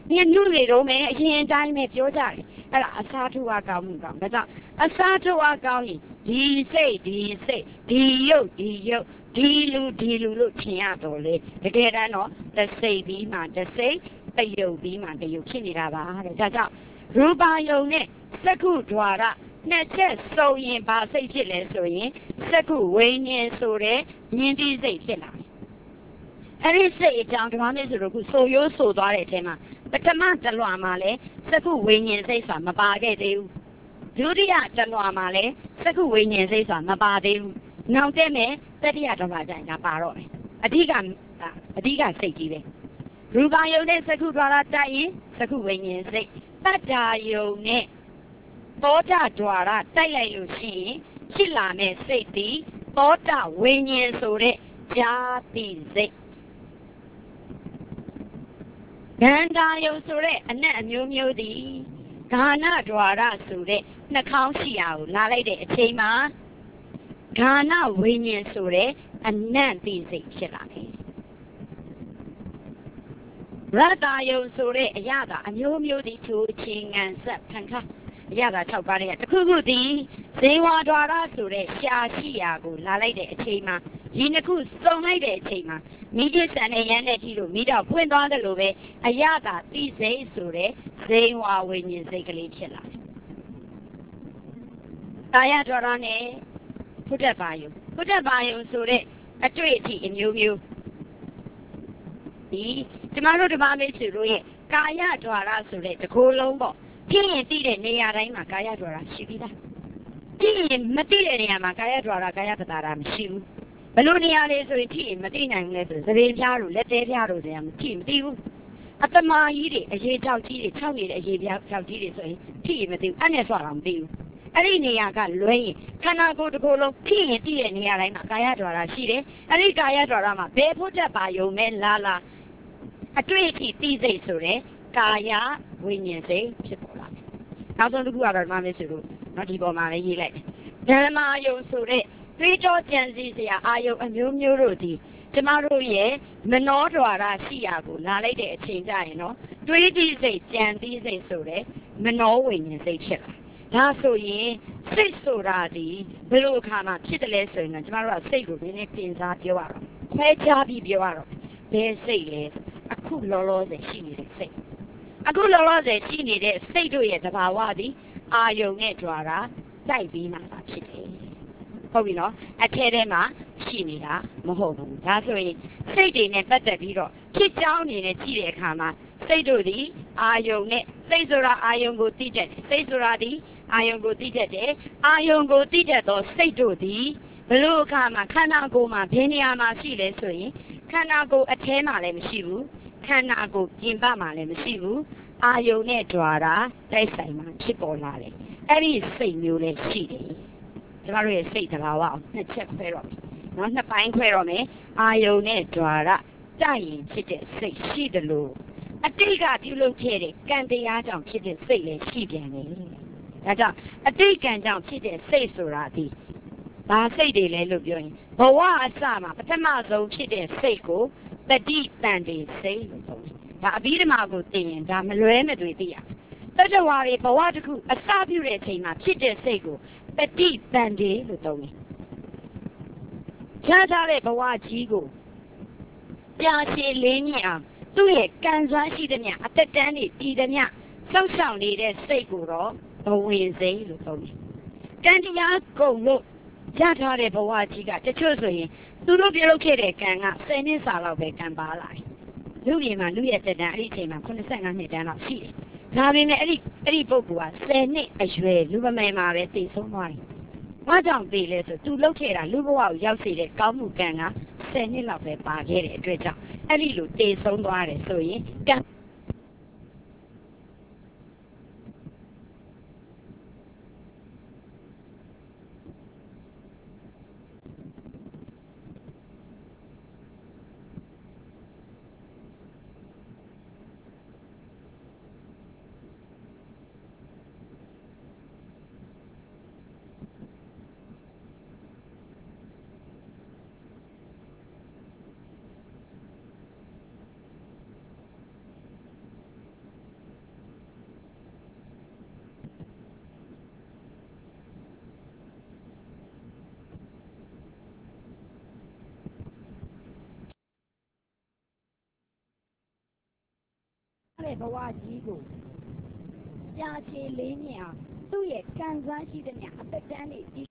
ညနုတွေတော့မယ်အရင်တိုင်းပဲပြောကြတယ်အဲ့ဒါအစားထိုးအားကောင်းမှုကောင်းဒါကြောင့်အစားထိုးအားကောင်းရင်ဒီစိတ်ဒီရုပ်ဒီလူလို့ထင်ရတော့လေတကယ်တမ်းတော့တစ်စိတ်ပြီးမှတစ်စိတ်တယုတ်ပြီးမှတယုတ်ဖြစ်နေတာပါတဲ့ဒါကြောင့်ရူပါယုံနဲ့စက္ခု द्वार နှစ်ချက်စုံရင်ဘာစိတ်ဖြစ်လဲဆိုရင်စက္ခုဝိညာဉ်ဆိုတဲ့ဉာဏ်တိစိတ်ဖြစ်လာတယ်အဲ့ဒီစိတ်အကြောင်းဓမ္မမေဆိုတော့ခုဆိုရိုးဆိုသွားတဲ့အထဲမှာပထမတလွှာမှာလဲစက္ခုဝိညာဉ်စိတ်ဆိုတာမပါခဲ့သေးဘူးဒုတိယတလွှာမှာလဲစက္ခုဝိညာဉ်စိတ်ဆိုတာမပါသေးဘူးနောက်တဲ့မဲ့တတိယတလွှာကျရင်ဒါပါတော့မယ်အဓိကစိတ်ကြီးပဲရူပယုံနဲ့စက္ခု द्वार တိုက်ရင်စက္ခုဝိညာဉ်စိတ်တတ္တာယုံနဲ့သောတာ द्वार တိုက်လိုက်လို့ရှိရင်ဖြစ်လာမယ့်စိတ်ဒီသောတာဝိညာဉ်ဆိုတဲ့ဇာတိစိတ်ဂန္ဓာယုံဆိုတဲ့အနက်အမျိုးမျိုးသည်ဂါန द्वार ဆိုတဲ့နှာခေါင်းရှိရာကိုလာလိုက်တဲ့အချိန်မှာဂါနဝိညာဉ်ဆိုတဲ့အနတ်တိစိတ်ဖြစ်လာတယ်ရတ္တယုံဆိုတဲ့အရာသာအမျိုးမျိုးသည်ထိုချင်းငံဆက်ခံခါအရာသာ6ပါးတဲ့တခုခုသည်ဇေဝ द्वार ဆိုတဲ့ရှားရှိရာကိုလာလိုက်တဲ့အချိန်မှာဒီနှစ်ခုစုံလိုက်တဲ့အချိန်မှာမိจิตဆန်နဲ့ရန်တဲ့ကြည့်လို့မိတော့ဖွင့်သွားတယ်လို့ပဲအရာသာတိစိတ်ဆိုတဲ့ဇေဝဝိညာဉ်စိတ်ကလေးဖြစ်လာတယ်။ကာယ द्वार နဲ့ဖုဒ္ဓဘာယုဆိုတဲ့အတွေ့အထိအမျိုးမျိုးဒီကျမတို့ဓမ္မမိတ်ဆွေတို့ရဲ့ကာယ द्वार ဆိုတဲ့တကိုယ်လုံးပေါ့ဖြစ်ရင်သိတဲ့နေရာတိုင်းမှာကာယ द्वार ရှိပြီးသားဖြစ်ရင်မသိတဲ့နေရာမှာကာယ द्वार ကာယပတာမရှိဘူးဘလို့နေရာလေးဆိုရင်ဖြစ်ရင်မသိနိုင်ဘူးလဲဆိုသပင်ပြားတို့လက်သေးပြားတို့ဆိုရင်မသိဘူးအတမာကြီးတွေအရေးကြောက်ကြီးတွေ၆နေတဲ့အရေးကြောက်ကြီးတွေဆိုရင်ဖြစ်ရင်မသိဘူးအဲ့နဲ့ဆိုတော့မသိဘူးအဲ့ဒီနေရာကလွဲရင်ခန္ဓာကိုယ်တစ်ခုလုံးဖြစ်ရင်သိတဲ့နေရာတိုင်းမှာကာယ द्वार ရှိတယ်အဲ့ဒီကာယ द्वार မှာဘယ်ဖို့တတ်ပါယုံမဲလာအတွေ့အထိသိစိတ်ဆိုတဲ့ကာယဝိညာဉ်စိတ်ဖြစ်ပေါ်လာတယ်။နောက်ဆုံးတစ်ခုကတော့ဓမ္မမေဆိုလို့နော်ဒီပေါ်မှာလည်းရေးလိုက်တယ်။ဓမ္မယုံဆိုတဲ့တွေးတောကြံစည်စရာအာယုံအမျိုးမျိုးတို့ဒီကျမတို့ရဲ့မနော द्वार ရှိရာကိုလာလိုက်တဲ့အချိန်ကျရင်နော်တွေးကြည့်စိတ်ကြံသိစိတ်ဆိုတဲ့မနောဝိညာဉ်စိတ်ဖြစ်လာ။ဒါဆိုရင်စိတ်ဆိုတာဒီဘယ်လိုအခါမှဖြစ်တယ်လဲဆိုရင်ကျမတို့ကစိတ်ကိုနည်းနည်းပြင်စားပြောရအောင်။ခွဲခြားပြီးပြောရအောင်။ဘယ်စိတ်လဲအခုလောလောဆယ်ရှိနေတဲ့စိတ်အခုလောလောဆယ်ရှိနေတဲ့စိတ်တို့ရဲ့သဘာဝသည်အာယုံနဲ့ द्वार တိုက်ပြီးမှသာဖြစ်တယ်ဟုတ်ပြီနော်အထဲထဲမှာရှိနေတာမဟုတ်ဘူးဒါဆိုရင်စိတ်တွေနဲ့ပတ်သက်ပြီးတော့ဖြစ်ကြောင်းနေနဲ့ကြည့်တဲ့အခါမှာစိတ်တို့သည်အာယုံနဲ့စိတ်ဆိုတာအာယုံကိုသိတတ်တယ်စိတ်ဆိုတာသည်အာယုံကိုသိတတ်တယ်အာယုံကိုသိတတ်သောစိတ်တို့သည်ဘလို့အခါမှာခန္ဓာကိုယ်မှာဘယ်နေရာမှာရှိလဲဆိုရင်ခန္ဓာကိုယ်အထဲမှာလည်းမရှိဘူးခန္ဓာကိုယ်ပြင်ပမှာလည်းမရှိဘူးအာယုံနဲ့ द्वार တိုက်ဆိုင်မှာဖြစ်ပေါ်လာတယ်အဲ့ဒီစိတ်မျိုးလည်းရှိတယ်ကျမတို့ရဲ့စိတ်သဘာဝအောင်နှစ်ချက်ခွဲတော့မယ်နော်နှစ်ပိုင်းခွဲတော့မယ်အာယုံနဲ့ द्वार တိုက်ရင်ဖြစ်တဲ့စိတ်ရှိတယ်လို့အတိတ်ကပြုလုပ်ခဲ့တဲ့ကံတရားကြောင့်ဖြစ်တဲ့စိတ်လည်းရှိပြန်တယ်ဒါကြောင့်အတိတ်ကံကြောင့်ဖြစ်တဲ့စိတ်ဆိုတာဒီဘာစိတ်တွေလဲလို့ပြောရင်ဘဝအစမှာပထမဆုံးဖြစ်တဲ့စိတ်ကိုတတိတန်တေစိတ်လို့ပြောတယ်ဒါအဘိဓမ္မာကိုသိရင်ဒါမလွဲမသွေသိရတတဝါတွေဘဝတစ်ခုအစပြုတဲ့အချိန်မှာဖြစ်တဲ့စိတ်ကိုတတိတန်တေလို့သုံးတယ်ချမ်းသာတဲ့ဘဝကြီးကိုပြာရှည်လေးမြင့်အောင်သူ့ရဲ့ကံစွမ်းရှိတဲ့မြတ်အသက်တန်းတွေတည်တဲ့မြတ်စောင့်ရှောက်နေတဲ့စိတ်ကိုတော့ဘဝင်စိတ်လို့သုံးတယ်ကံတရားကုန်လို့ရထားတဲ့ဘဝကြီးကတချို့ဆိုရင်သူတို့ပြုလုပ်ခဲ့တဲ့ကံက10နှစ်စာလောက်ပဲကံပါလာတယ်လူကြီးမှာလူရဲ့တက်တန်းအဲ့ဒီအချိန်မှာ85နှစ်တန်းလောက်ရှိတယ်ဒါပေမဲ့အဲ့ဒီပုဂ္ဂိုလ်က10နှစ်အရွယ်လူမမယ်မှာပဲတည်ဆုံးသွားတယ်။ဘာကြောင့်တည်လဲဆိုသူလုပ်ခဲ့တာလူဘဝကိုရောက်စေတဲ့ကောင်းမှုကံက10နှစ်လောက်ပဲပါခဲ့တဲ့အတွက်ကြောင့်အဲ့ဒီလိုတည်ဆုံးသွားတယ်ဆိုရင်ကံတဲ့ဘဝကြီးကိုကြာရှည်လေးမြအောင်သူ့ရဲ့ကံစားရှိတဲ့မြအသက်တမ်းတွေပြီး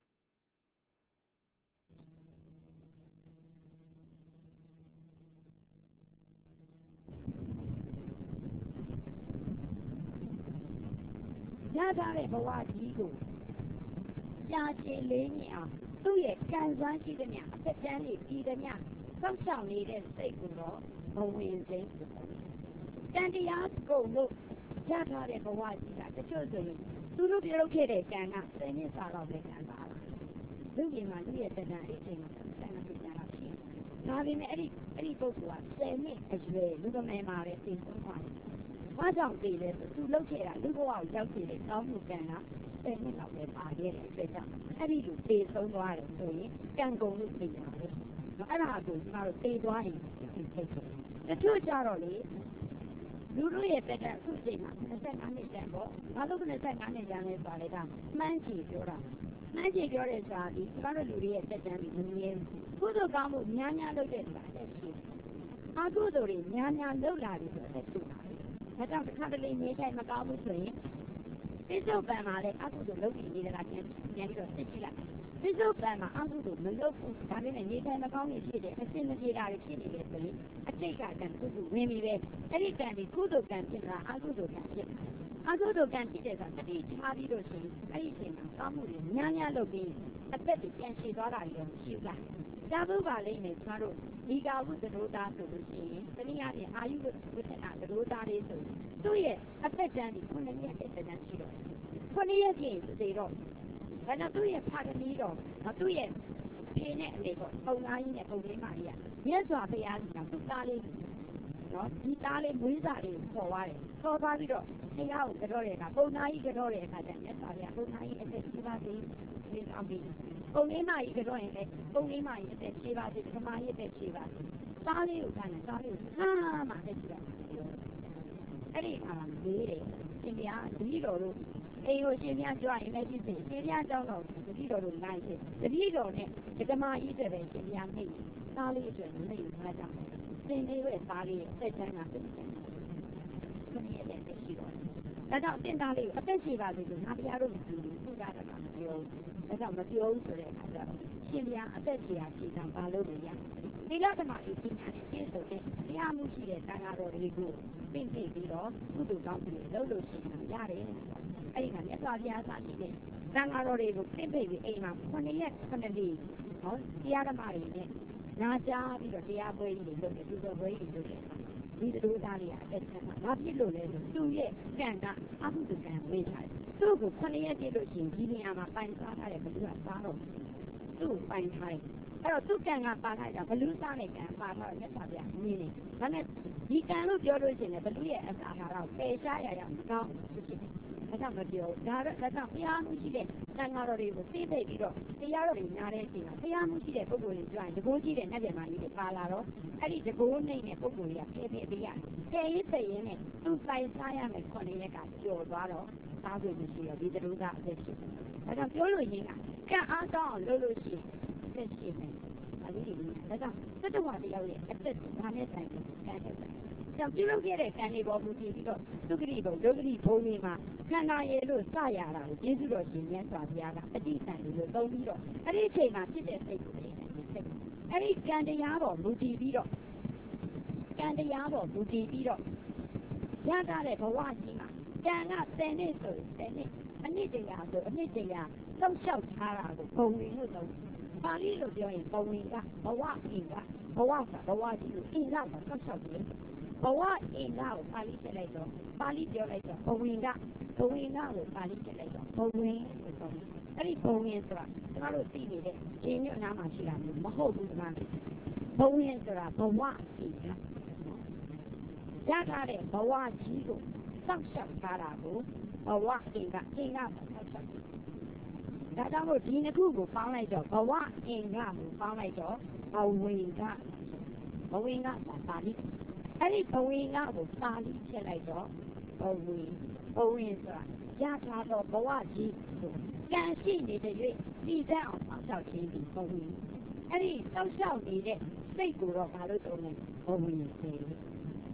ရထားတဲ့ဘဝကြီးကိုကြာရှည်လေးမြအောင်သူ့ရဲ့ကံစားရှိတဲ့မြအသက်တမ်းတွေပြီးတဲ့မြစောင့်ရှောက်နေတဲ့စိတ်ကိုတော့ဘဝင်စိမ့်ကိုတန်တရားကုန်လို့ရထားတဲ့ဘဝကြီးကတချို့ဆိုရင်သူတို့ပြုလုပ်ခဲ့တဲ့ကံက10နှစ်စာတော့ပဲကံပါလားလူကြီးမှလူရဲ့တဏ္ဍာအချိန်မှာ10နှစ်ကြာတော့ရှိဒါပေမဲ့အဲ့ဒီပုဂ္ဂိုလ်က10နှစ်အရွယ်လူကမယ်မှာပဲသိဆုံးသွားတယ်။ဘာကြောင့်သိလဲဆိုသူလုပ်ခဲ့တာလူဘဝကိုရောက်ခဲ့တဲ့ကောင်းမှုကံက10နှစ်လောက်ပဲပါခဲ့တဲ့အတွက်ကြောင့်အဲ့ဒီလူသိဆုံးသွားတယ်ဆိုရင်ကံကုန်လို့သိတာပဲ။အဲ့ဒါကိုကျွန်တော်တို့သိသွားရင်သိတယ်။တချို့ကြတော့လေလူတို့ရဲ့တက်တဲ့အခုချိန်မှာ25နှစ်တန်ပေါ့။ဘာလို့25နှစ်တန်လဲဆိုတော့မှန်းချီပြောတာ။မှန်းချီပြောတဲ့စာဒီကျွန်တော်တို့လူတွေရဲ့တက်တန်းပြီးမမြင်ဘူး။ကုသိုလ်ကောင်းမှုများများလုပ်တဲ့စာလည်းရှိတယ်။အကုသိုလ်တွေများများလုပ်လာပြီဆိုတော့ရှိတာပဲ။ဒါကြောင့်တစ်ခါတလေနေတိုင်းမကောင်းဘူးဆိုရင်ပိဿုပံမှာလည်းအကုသိုလ်လုပ်ပြီးနေတာပြန်ပြီးတော့သိကြည့်လိုက်။ပိဿုပံမှာအကုသိုလ်မလုပ်ဘူး။ဒါပေမဲ့နေတိုင်းမကောင်းနေဖြစ်တယ်။အစင်မပြေတာတွေဖြစ်နေတယ်ဆိုရင်အတိတ်ကကံကုသိုလ်ဝင်ပြီးပဲအဲ့ဒီကံဒီကုသိုလ်ကံဖြစ်တာအကုသိုလ်ကံဖြစ်တာ။အကုသိုလ်ကံဖြစ်တဲ့အခါတတိထားပြီးလို့ရှိရင်အဲ့ဒီအချိန်မှာကောင်းမှုတွေများများလုပ်ပြီးအသက်တွေပြန်ရှည်သွားတာတွေရှိလား။သာဘုပါလိမ့်မယ်ကျွန်တော်တို့ဒီကာဝုသရောသားဆိုလို့ရှိရင်တနည်းအားဖြင့်အာယုဝိသနာသရောသားလေးဆိုသူ့ရဲ့အသက်တန်းဒီ9နှစ်ရဲ့အသက်တန်းရှိတော့9ရက်ပြည့်သေတော့ဒါကြောင့်သူ့ရဲ့ဖခင်ကြီးတော့သူ့ရဲ့ဖေနဲ့အမေပေါ့ပုံသားကြီးနဲ့ပုံလေးမကြီးကမြတ်စွာဘုရားကသူ့သားလေးနော်ဒီသားလေးမွေးစားလေးပေါ်သွားတယ်ပေါ်သွားပြီးတော့ဘုရားကိုကြောတဲ့အခါပုံသားကြီးကြောတဲ့အခါကျမြတ်စွာဘုရားပုံသားကြီးအသက်ရှိပါသေးတယ်အောင်ပြီးပုံလေးမကြီးကြောရင်လည်းပုံလေးမကြီးအသက်ရှိပါသေးတယ်ဓမ္မကြီးအသက်ရှိပါသေးသားလေးကိုကနေသားလေးကိုမှအသက်ရှိတာအဲ့ဒီအခါမှာမေးတယ်ရှင်ဘုရားတပည့်တော်တို့အေကိုရှင်ပြကြွရင်လည်းဖြစ်စေရှင်ပြကြောင်းတော့တတိတော်တို့နိုင်စေတတိတော်နဲ့ဓမ္မကြီးတွေပဲရှင်ပြမိတ်သားလေးအတွက်မိတ်ထားကြတယ်စင်လေးရဲ့သားလေးရဲ့အသက်ချမ်းသာဖြစ်တယ်ခဏရဲ့တက်ရှိတော့ဒါကြောင့်တင်သားလေးကိုအသက်ရှိပါစေလို့ငါဘုရားတို့ကြည့်လို့သူကတာမပြောဒါကြောင့်မပြောဘူးဆိုတဲ့အခါကျတော့ရှင်ပြအသက်ရှိရာရှိတာဘာလို့လဲရဒီလသမအကြီးညာနဲ့ပြည့်စုံတဲ့တရားမှုရှိတဲ့တန်ခါတော်တွေကိုပြင့်ပြပြီးတော့ကုသိုလ်ကောင်းမှုတွေလုပ်လို့ရှိရင်ရတယ်အဲ့ဒီမှာမြတ်စွာဘုရားစာရှိတဲ့သံဃာတော်တွေကိုပြင့်ပြပြီးအိမ်မှာ9ရက်9နေ့ဟောတရားဓမ္မတွေနဲ့နာကြားပြီးတော့တရားပွဲကြီးတွေလုပ်တယ်သူတော်ပွဲကြီးလုပ်တယ်ဒီလိုသားလေးအသက်ဆက်မှာဘာဖြစ်လို့လဲဆိုသူ့ရဲ့ကံကအကုသိုလ်ကံဝေးထားတယ်သူ့ကို9ရက်ပြည့်လို့ရှိရင်ဒီနေရာမှာပိုင်စားထားတယ်ဘယ်သူကစားတော့သူ့ပိုင်ထားတယ်အဲ့တော့သူ့ကံကပါထားတာဘလူးစားတဲ့ကံပါထားတော့မြတ်စွာဘုရားမြင်နေဒါနဲ့ဒီကံလို့ပြောလို့ရှိရင်ဘလူးရဲ့အစာအာဟာရကိုပယ်ရှားရရမကောင်းဖြစ်တယ်ဒါကြောင့်မပြောဒါကြောင့်ဘုရားမှုရှိတဲ့တန်ဃာတော်တွေကိုသိသိပြီးတော့တရားတော်တွေညာတဲ့အချိန်မှာဘုရားမှုရှိတဲ့ပုဂ္ဂိုလ်တွေကြွရင်တကိုးကြီးတဲ့နတ်ပြည်မှာကြီးတွေပါလာတော့အဲ့ဒီတကိုးနေတဲ့ပုဂ္ဂိုလ်တွေကဖယ်ပေးရတယ်ဖယ်ရေးဖယ်ရင်းနဲ့သူပိုင်စားရမယ်9ရက်ကကျော်သွားတော့စားဖို့မရှိတော့ဒီတလူကအသက်ရှိတယ်ဒါကြောင့်ပြောလို့ရင်းကံအားကောင်းအောင်လုပ်လို့ရှိရင်အသက်ရှိမယ်ဒါကြောင့်သတ္တဝါတယောက်ရဲ့အသက်ဒါနဲ့ဆိုင်ကံတဲ့ကြောင့်ပြုလုပ်ခဲ့တဲ့ကံတွေပေါ်မူတည်ပြီးတော့သုခတိဘုံဒုက္ခတိဘုံတွေမှာခန္ဓာရည်လို့စရတာကိုကျေးဇူးတော်ရှင်မြတ်စွာဘုရားကအတိအကျလို့သုံးပြီးတော့အဲ့ဒီအချိန်မှာဖြစ်တဲ့စိတ်ကိုသိတယ်အဲ့ဒီကံတရားပေါ်မူတည်ပြီးတော့ရထားတဲ့ဘဝကြီးမှာကံက10နှစ်ဆို10နှစ်အနှစ်တရာဆိုအနှစ်တရာလှုပ်လျှောက်ထားတာကိုဘုံဝင်လို့သုံးပါဠိလိုပြောရင်ဘဝင်ကဘဝအင်ကဘဝကဘဝကြီးကိုအင်ကမှာဆက်ဆောက်တယ်ဘဝအင်ကကိုပါဠိထည့်လိုက်တော့ပါဠိပြောလိုက်တော့ဘဝင်ကကိုပါဠိထည့်လိုက်တော့ဘဝင်ဆိုတော့အဲ့ဒီဘဝင်ဆိုတာကျွန်တော်တို့သိနေတဲ့ခြေညွတ်နားမှာရှိတာမျိုးမဟုတ်ဘူးဒီမှာဘဝင်ဆိုတာဘဝအင်ကရထားတဲ့ဘဝကြီးကိုစောင့်ရှောက်ထားတာကိုဘဝအင်ကအင်ကမှာဆောက်ရှောက်တယ်ဒါကြောင့်မို့ဒီနှစ်ခုကိုပေါင်းလိုက်တော့ဘဝအင်္ဂကိုပေါင်းလိုက်တော့ဘဝင်္ဂပါဠိအဲ့ဒီဘဝင်္ဂကိုပါဠိချက်လိုက်တော့ဘဝင်ဆိုတာရထားတော့ဘဝကြီးကိုကံရှိနေတဲ့၍ဒီတဲ့အောင်ဆောက်ရှောက်ခြင်းဒီဘဝင်အဲ့ဒီဆောက်ရှောက်နေတဲ့စိတ်ကိုတော့ဘာလို့သုံးလဲဘဝင်စေ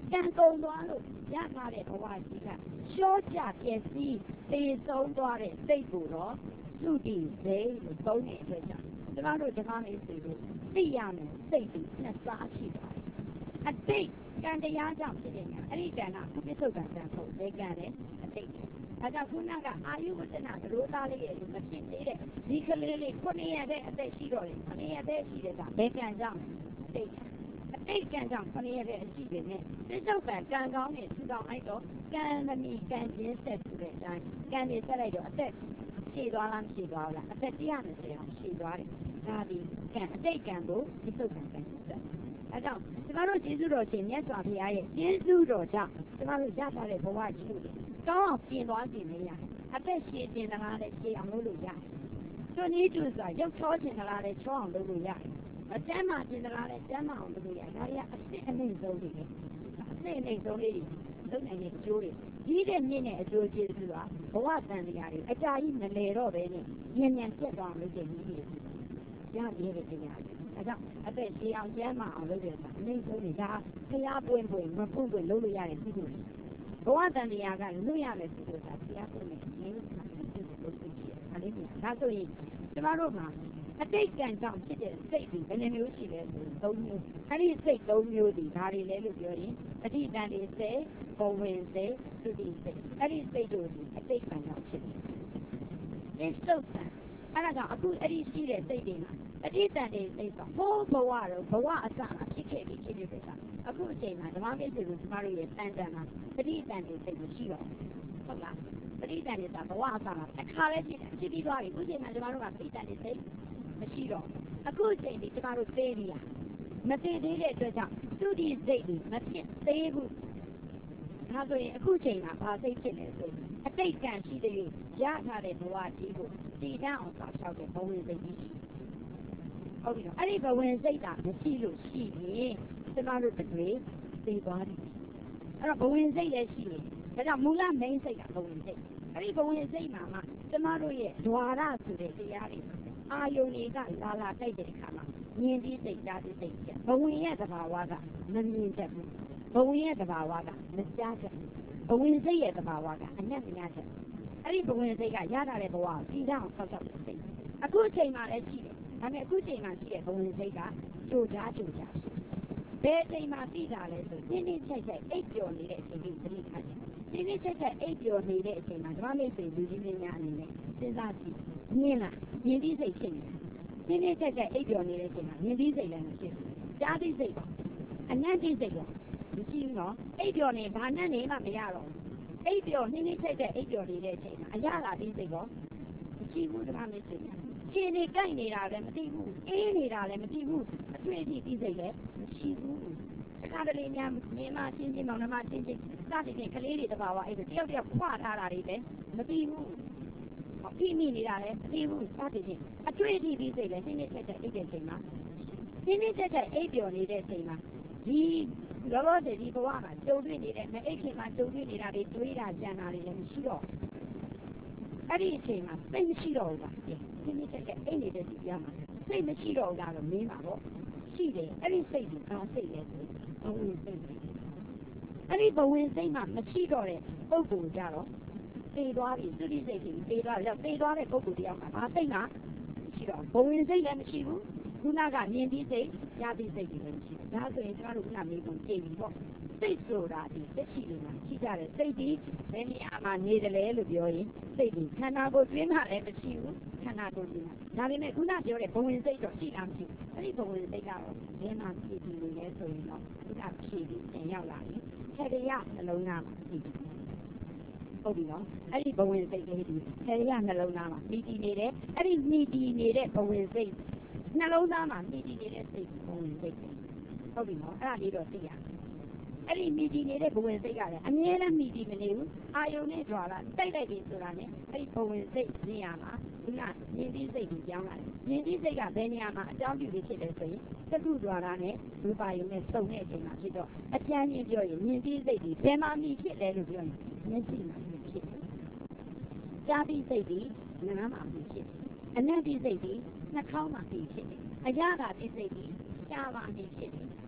ကံကုန်သွားလို့ရထားတဲ့ဘဝကြီးကရှော့ကြပျက်စီးသေဆုံးသွားတဲ့စိတ်ကိုတော့သုတိစိတ်လို့သုံးတဲ့အတွက်ကြောင့်ကျမတို့ဓမ္မမိတ်ဆွေတို့သိရမယ်စိတ်ကြီးနှစ်စားရှိပါတယ်အတိတ်ကံတရားကြောင့်ဖြစ်တဲ့ညာအဲ့ဒီကံကပြစ္ဆုတ်ကံကံဖို့လေကံနဲ့အတိတ်ဒါကြောင့်ခုနကအာယုဝတ္တနာသရိုးသားလေးရဲ့မဖြစ်သေးတဲ့ဒီကလေးလေး9ရက်တဲ့အသက်ရှိတော့တယ်9ရက်တဲ့ရှိတဲ့ကဘယ်ကံကြောင့်အတိတ်ကံကြောင့်9ရက်တဲ့အရှိတွေနဲ့ပြစ္ဆုတ်ကံကံကောင်းနဲ့ထူထောင်လိုက်တော့ကံသမီးကံချင်းဆက်ဆိုတဲ့အတိုင်းကံတွေဆက်လိုက်တော့အသက်ရှည်သွားလားမရှည်သွားဘူးလားအသက်120အောင်ရှည်သွားတယ်ဒါဒီကံအတိတ်ကံကိုပြစ္ဆုတ်ကံဆက်အဲကြောင့်ကျမတို့ကျေးဇူးတော်ရှင်မြတ်စွာဘုရားရဲ့ကျေးဇူးတော်ကြောင့်ကျမတို့ရထားတဲ့ဘဝကြီးကိုကောင်းအောင်ပြင်သွားခြင်းလည်းရတယ်အသက်ရှည်ခြင်းသလားလည်းရှည်အောင်လုပ်လို့ရတယ်ကျွနည်းတူစွာရုပ်ချောခြင်းသလားလည်းချောအောင်လုပ်လို့ရတယ်အကျမ်းမာခြင်းသလားလည်းကျမ်းမာအောင်လုပ်လို့ရတယ်ဒါတွေကအစစ်အနှိမ့်ဆုံးတွေအစစ်အနှိမ့်ဆုံးလေးတွေလုပ်နိုင်တဲ့အကျိုးတွေကြီးတဲ့မြင့်တဲ့အကျိုးကျေးဇူးကဘဝတန်တရားတွေအကြာကြီးမလဲတော့ပဲနဲ့ဉာဏ်ဉာဏ်ပြတ်သွားအောင်လုပ်ခြင်းကြီးတွေရပြည့်တဲ့တရားတွေအဲကြောင့်အသက်ရှည်အောင်ကျမ်းမာအောင်လုပ်ရတာအနည်းဆုံးနေတာဖျားပွင့်ပွင့်မပွင့်ပွင့်လုပ်လို့ရတဲ့ကုသိုလ်ဘဝတန်တရားကလွတ်ရမယ်ကုသိုလ်ကဖျားပွင့်နဲ့ငြိမ်းချမ်းတဲ့ကုသိုလ်လုပ်လို့ရှိတယ်ဒါလေးကဒါဆိုရင်ကျမတို့မှာအတိတ်ကံကြောင့်ဖြစ်တဲ့စိတ်တွေဘယ်နှမျိုးရှိလဲဆို3မျိုးအဲ့ဒီစိတ်3မျိုးဒီဒါတွေလဲလို့ပြောရင်အတိတန်တွေစိတ်ဘဝင်စိတ်သုတိစိတ်အဲ့ဒီစိတ်တို့ဒီအတိတ်ကံကြောင့်ဖြစ်တယ်ဒီစုပ်တာအဲ့ဒါကြောင့်အခုအဲ့ဒီရှိတဲ့စိတ်တွေမှာအတိတန်တွေစိတ်ကဘိုးဘဝတော့ဘဝအစမှာဖြစ်ခဲ့ပြီးဖြစ်ဖြစ်တာအခုအချိန်မှာဓမ္မမိတ်ဆွေတို့ကျမတို့ရဲ့တန်တန်မှာအတိတန်တွေစိတ်မရှိတော့ဟုတ်လားပရိသတ်နေတာဘဝအစမှာအခါလဲဖြစ်ပြီးသွားပြီအခုချိန်မှာကျမတို့ကပရိသတ်တွေစိတ်မရှိတော့အခုချိန်ဒီကျမတို့သေးနေရမသေးသေးတဲ့အတွက်ကြောင့်သုတိစိတ်တွေမဖြစ်သေးဘူးဒါဆိုရင်အခုချိန်မှာဘာစိတ်ဖြစ်လဲဆိုအတိတ်ကံရှိတဲ့ရထားတဲ့ဘဝကြီးကိုတည်တံ့အောင်ဆောက်ရှောက်တဲ့ဘဝင်စိတ်ကြီးရှိဟုတ်ပြီနော်အဲ့ဒီဘဝင်စိတ်ကမရှိလို့ရှိရင်ကျမတို့တွေသိသွားတယ်အဲ့တော့ဘဝင်စိတ်လည်းရှိရင်ဒါကြောင့်မူလ main စိတ်ကဘဝင်စိတ်အဲ့ဒီဘဝင်စိတ်မှာမှကျမတို့ရဲ့ဓဝါရဆိုတဲ့တရားတွေအာယုန်တွေကလာလာတိုက်တဲ့အခါမှာမြင်ပြီးစိတ်ကြားပြီးစိတ်ချက်ဘဝင်ရဲ့သဘာဝကမမြင်တတ်ဘူးဘဝင်ရဲ့သဘာဝကမကြားတတ်ဘူးဘဝင်စိတ်ရဲ့သဘာဝကအညံ့မညတတ်အဲ့ဒီဘဝင်စိတ်ကရတာတဲ့ဘဝကိုပြီးတော့ဆောက်ရှောက်တဲ့စိတ်အခုအချိန်မှလည်းရှိတယ်ဒါပေမဲ့အခုချိန်မှရှိတဲ့ဘဝင်စိတ်ကကြိုကြားရှိဘယ်အချိန်မှသိတာလဲဆိုနင်းချိုက်အိပ်ပျော်နေတဲ့အချိန်ကိုသတိထားတယ်နင်းချိုက်အိပ်ပျော်နေတဲ့အချိန်မှာဓမ္မမိတ်ဆွေလူကြီးမင်းများအနေနဲ့စဉ်းစားကြည့်မြင်လားမြင်ပြီးစိတ်ဖြစ်နေတယ်နင်းချိုက်အိပ်ပျော်နေတဲ့အချိန်မှာမြင်ပြီးစိတ်လည်းမဖြစ်ဘူးကြားပြီးစိတ်ပေါ့အနံ့ပြီးစိတ်ပေါ့မရှိဘူးနော်အိပ်ပျော်နေဘာနဲ့နေမှမရတော့အိပ်ပျော်နင်းချိုက်အိပ်ပျော်နေတဲ့အချိန်မှာအရသာပြီးစိတ်ပေါ့မရှိဘူးဓမ္မမိတ်ဆွေများခြေနေကြိုက်နေတာလည်းမသိဘူးအေးနေတာလည်းမသိဘူးအတွေ့အထိပြီးစိတ်လည်းမရှိဘူးအခါတလေများမြင်မှချင်းချင်းမောင်နှမချင်းချင်းစသဖြင့်ကလေးတွေတဘာဝအဲ့ဒါတယောက်တယောက်ဖွာထားတာတွေလည်းမသိဘူးဖိမိနေတာလည်းမသိဘူးစသဖြင့်အတွေ့အထိပြီးစိတ်လည်းနင်းနေချက်အိပ်တဲ့ချိန်မှာနင်းနေချက်အိပ်ပျော်နေတဲ့ချိန်မှာဒီလောလောဆယ်ဒီဘဝမှာကြုံတွေ့နေတဲ့မအိပ်ခင်မှာကြုံတွေ့နေတာတွေတွေးတာကြံတာတွေလည်းမရှိတော့အဲ့ဒီအချိန်မှာစိတ်မရှိတော့ဘူးလားနင်းနေချက်အိပ်နေတဲ့ဒီပြမှာစိတ်မရှိတော့ဘူးလားလို့မေးပါတော့ရှိတယ်အဲ့ဒီစိတ်ကဘာစိတ်လဲဆိုဘဝင်စိတ်အဲ့ဒီဘဝင်စိတ်မှမရှိတော့တဲ့ပုဂ္ဂိုလ်ကြတော့သိသွားပြီသုတိစိတ်ကြီးသိသွားတယ်သိသွားတဲ့ပုဂ္ဂိုလ်တရားမှာဘာစိတ်မှမရှိတော့ဘဝင်စိတ်လည်းမရှိဘူးခုနကမြင်ပြီးစိတ်ကြားပြီးစိတ်တွေလည်းမရှိဘူးဒါဆိုရင်ကျွန်တော်တို့ခုနမေးဖို့ကြည့်ပြီပေါ့စိတ်ဆိုတာဒီသက်ရှိနေတာရှိကြတယ်စိတ်ဒီဘယ်နေရာမှာနေတယ်လဲလို့ပြောရင်စိတ်ဒီခန္ဓာကိုယ်တွင်းမှာလည်းမရှိဘူးခန္ဓာကိုယ်တွင်းမှာဒါပေမဲ့ခုနပြောတဲ့ဘဝင်စိတ်တော့ရှိလားမရှိဘူးအဲ့ဒီဘဝင်စိတ်ကတော့ဘယ်မှာဖြစ်ပြီးနေလဲဆိုရင်တော့ခုနဖြည့်ပြီးပြန်ရောက်လာရင်ခေတ္တရနှလုံးသားမှာဖြစ်ပြီးဟုတ်ပြီနော်အဲ့ဒီဘဝင်စိတ်လေးဒီခေတ္တရနှလုံးသားမှာမိတည်နေတယ်အဲ့ဒီမိတည်နေတဲ့ဘဝင်စိတ်နှလုံးသားမှာမိတည်နေတဲ့စိတ်ဘဝင်စိတ်ဟုတ်ပြီနော်အဲ့ဒါလေးတော့သိရအဲ့ဒီမိတည်နေတဲ့ဘဝင်စိတ်ကလည်းအမြဲတမ်းမိတည်မနေဘူးအာယုန်နဲ့ကြွာလာတိုက်လိုက်ပြီဆိုတာနဲ့အဲ့ဒီဘဝင်စိတ်နေရာမှာခုနမြင်ပြီးစိတ်ကိုကြောင်းလာတယ်မြင်ပြီးစိတ်ကဘယ်နေရာမှာအကြောင်းပြုပြီးဖြစ်လဲဆိုရင်သက္ကုကြွာလာနဲ့ရူပါယုန်နဲ့စုံတဲ့အချိန်မှာဖြစ်တော့အကျဉ်းချင်းပြောရင်မြင်ပြီးစိတ်ဒီဘယ်မှာမိဖြစ်လဲလို့ပြောရင်မျက်စိမှာဖြစ်တယ်ကြားပြီးစိတ်ဒီနားမှာဖြစ်တယ်အနံ့ပြီးစိတ်ဒီနှာခေါင်းမှာဖြစ်တယ်အရာကပြီးစိတ်ဒီရှားပါပြီးဖြစ်တယ်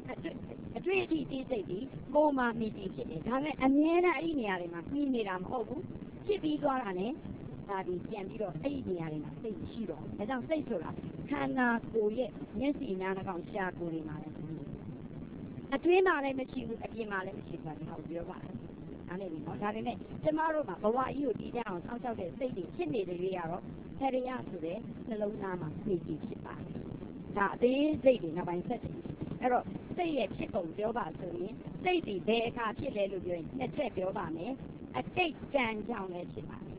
အတွင်းအထိတိစိတ်ဒီကိုမှမိတိဖြစ်တယ်ဒါပေမဲ့အမြဲတမ်းအဲ့ဒီနေရာတွေမှာပြီးနေတာမဟုတ်ဘူးဖြစ်ပြီးသွားတာနဲ့ဒါဒီပြန်ပြီးတော့အဲ့ဒီနေရာတွေမှာစိတ်ရှိတော့ဒါကြောင့်စိတ်ဆိုတာခန္ဓာကိုယ်ရဲ့မျက်စိနားနှာခေါင်းရှားကိုယ်တွေမှာလည်းအတွင်းမှာလည်းမရှိဘူးအပြင်မှာလည်းမရှိဘူးဒါကိုပြောပါတယ်အားလည်းဒီနော်ဒါပေမဲ့ကျမတို့ကဘဝကြီးကိုတည်ကြအောင်စောင့်ရှောက်တဲ့စိတ်တွေဖြစ်နေတဲ့တွေကတော့ဟရိယဆိုတဲ့နှလုံးသားမှာမိတိဖြစ်ပါတယ်ဒါအသေးစိတ်တွေနောက်ပိုင်းဆက်တယ်အဲ့တော့စိတ်ရဲ့ဖြစ်ပုံပြောပါဆိုရင်စိတ်ဒီဘယ်အခါဖြစ်လဲလို့ပြောရင်နှစ်ချက်ပြောပါမယ်အတိတ်ကံကြောင့်လည်းဖြစ်ပါတယ်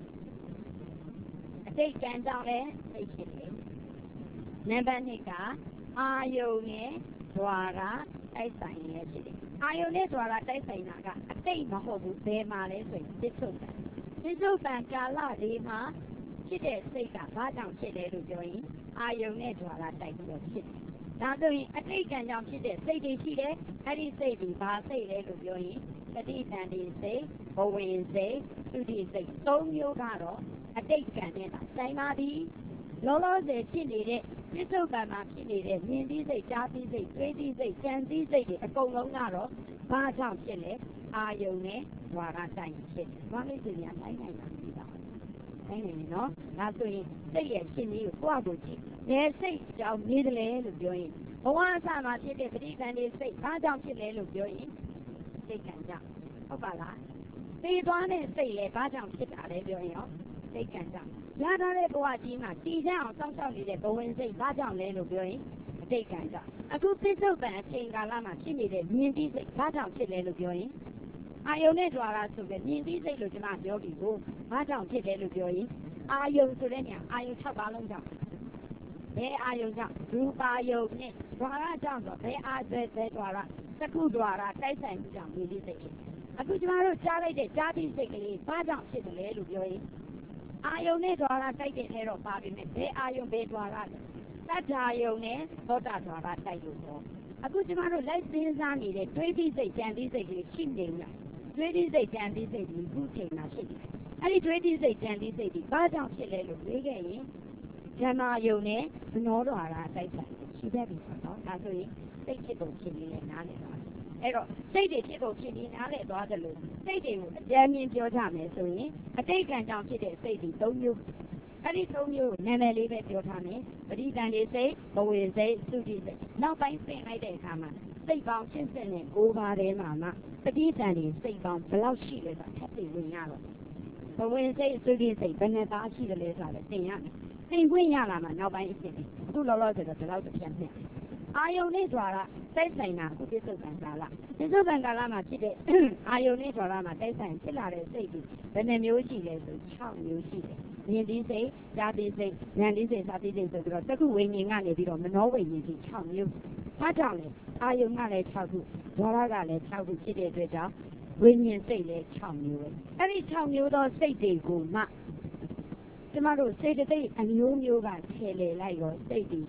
အတိတ်ကံကြောင့်လည်းစိတ်ဖြစ်တယ်နံပါတ်2ကအာယုန်နဲ့ဓဝါရတိုက်ဆိုင်ရဖြစ်တယ်အာယုန်နဲ့ဓဝါရတိုက်ဆိုင်တာကအတိတ်မဟုတ်ဘူးဘယ်မှာလဲဆိုရင်သစ္ဆုတ်ပံကာလလေးမှာဖြစ်တဲ့စိတ်ကဘာကြောင့်ဖြစ်လဲလို့ပြောရင်အာယုန်နဲ့ဓဝါရတိုက်ပြီးတော့ဖြစ်တယ်ဒါဆိုရင်အတိတ်ကံကြောင့်ဖြစ်တဲ့စိတ်တွေရှိတယ်အဲ့ဒီစိတ်တွေဘာစိတ်လဲလို့ပြောရင်ပဋိသန္ဓေစိတ်ဘဝင်စိတ်သုတိစိတ်၃မျိုးကတော့အတိတ်ကံနဲ့ဆိုင်ပါသည်လောလောဆယ်ဖြစ်နေတဲ့ပြစ္ဆုတ်ကံမှာဖြစ်နေတဲ့မြင်သိစိတ်ကြားသိစိတ်တွေးသိစိတ်ကြံသိစိတ်တွေအကုန်လုံးကတော့ဘာကြောင့်ဖြစ်လဲအာယုန်နဲ့ဓဝါရတိုက်ဖြစ်တယ်ဘာလို့ဆိုရင်နိုင်နိုင်တာမရှိပါဘူးနိုင်နေနော်ဒါဆိုရင်စိတ်ရဲ့ရှင်ကြီးကိုကိုယ့်အကိုကြည့်ဘယ်စိတ်ကြောင့်နေတယ်လဲလို့ပြောရင်ဘဝအစမှာဖြစ်တဲ့ပဋိသန္ဓေစိတ်ဘာကြောင့်ဖြစ်လဲလို့ပြောရင်စိတ်ကံကြောင့်ဟုတ်ပါလားသိသွားတဲ့စိတ်လည်းဘာကြောင့်ဖြစ်တာလဲပြောရင်ရောစိတ်ကံကြောင့်ရထားတဲ့ဘဝကြီးမှာတည်ကြအောင်စောင့်ရှောက်နေတဲ့ဘဝင်စိတ်ဘာကြောင့်လဲလို့ပြောရင်အတိတ်ကံကြောင့်အခုပြစ္ဆုတ်ပံအချိန်ကာလမှာဖြစ်နေတဲ့မြင်သိစိတ်ဘာကြောင့်ဖြစ်လဲလို့ပြောရင်အာယုန်နဲ့ဓဝါရဆိုတဲ့မြင်သိစိတ်လို့ကျွန်မပြောပြီးကိုဘာကြောင့်ဖြစ်လဲလို့ပြောရင်အာယုန်ဆိုတဲ့နေရာအာယုန်6ပါးလုံးကြောင့်ဘယ်အာယုန်ကြောင့်ရူပါယုန်နဲ့ဓဝါရကြောင့်တော့ဘယ်အာသဲဓဝါရသကုဓဝါရတိုက်ဆိုင်မှုကြောင့်မြင်သိစိတ်ဖြစ်အခုကျွန်တော်တို့ကြားလိုက်တဲ့ကြားသိစိတ်ကလေးဘာကြောင့်ဖြစ်တယ်လဲလို့ပြောရင်အာယုန်နဲ့ဓဝါရတိုက်တဲ့ထဲတော့ပါပြီမဲ့ဘယ်အာယုန်ဘယ်ဓဝါရလဲတတ္ထာယုန်နဲ့သောတာဓဝါရတိုက်လို့ပေါ့အခုကျွန်တော်တို့လိုက်စဉ်းစားနေတဲ့တွေးသိစိတ်ကြံသိစိတ်ကလေးရှိနေလားတွေးသိစိတ်ကြံသိစိတ်ဒီခုချိန်မှာရှိတယ်အဲ့ဒီတွေးသိစိတ်ကြံသိစိတ်ဒီဘာကြောင့်ဖြစ်လဲလို့တွေးခဲ့ရင်ဓမ္မယုံနဲ့မနောဓဝါရတိုက်ဆိုင်ရှိတတ်ပြီဆိုတော့ဒါဆိုရင်စိတ်ဖြစ်ပုံဖြစ်နေလဲနားလည်သွားတယ်အဲ့တော့စိတ်တွေဖြစ်ပုံဖြစ်နေနားလည်သွားတယ်လို့စိတ်တွေကိုအကြမ်းမြင်ပြောကြမယ်ဆိုရင်အတိတ်ကံကြောင့်ဖြစ်တဲ့စိတ်ဒီ၃မျိုးအဲ့ဒီ၃မျိုးကိုနာမည်လေးပဲပြောထားမယ်ပဋိသန္ဓေစိတ်ဘဝင်စိတ်သုတိစိတ်နောက်ပိုင်းပြင်လိုက်တဲ့အခါမှာစိတ်ပေါင်း89ပါးထဲမှာပဋိသန္ဓေစိတ်ပေါင်းဘယ်လောက်ရှိလဲဆိုတာထပ်ပြီးဝင်ရတော့ဘဝင်စိတ်သုတိစိတ်ဘယ်နှပါးရှိတယ်လဲဆိုတာလည်းသင်ရမယ်သင်ခွင့်ရလာမှနောက်ပိုင်းအဖြစ်ပဲအခုလောလောဆယ်တော့ဒီလောက်တစ်ပြန်နဲ့အာယုန်နဲ့ဓဝါရတိုက်ဆိုင်တာအခုပြစ္ဆုတ်ပံကာလပြစ္ဆုတ်ပံကာလမှာဖြစ်တဲ့အာယုန်နဲ့ဓဝါရမှာတိုက်ဆိုင်ဖြစ်လာတဲ့စိတ်တွေဘယ်နှမျိုးရှိလဲဆို6မျိုးရှိတယ်မြင်သိစိတ်ကြားသိစိတ်ဉာဏ်သိစိတ်စာသိစိတ်ဆိုပြီးတော့သက္ကုဝိညာဉ်ကနေပြီးတော့မနောဝိညာဉ်ကြီး6မျိုးဘာကြောင့်လဲအာယုန်ကလည်း6ခုဓဝါရကလည်း6ခုဖြစ်တဲ့အတွက်ကြောင့်ဝိညာဉ်စိတ်လည်း6မျိုးပဲအဲ့ဒီ6မျိုးသောစိတ်တွေကိုမှကျမတို့စေတသိက်အမျိုးမျိုးကထည့်လေလိုက်တော့စိတ်ဒီ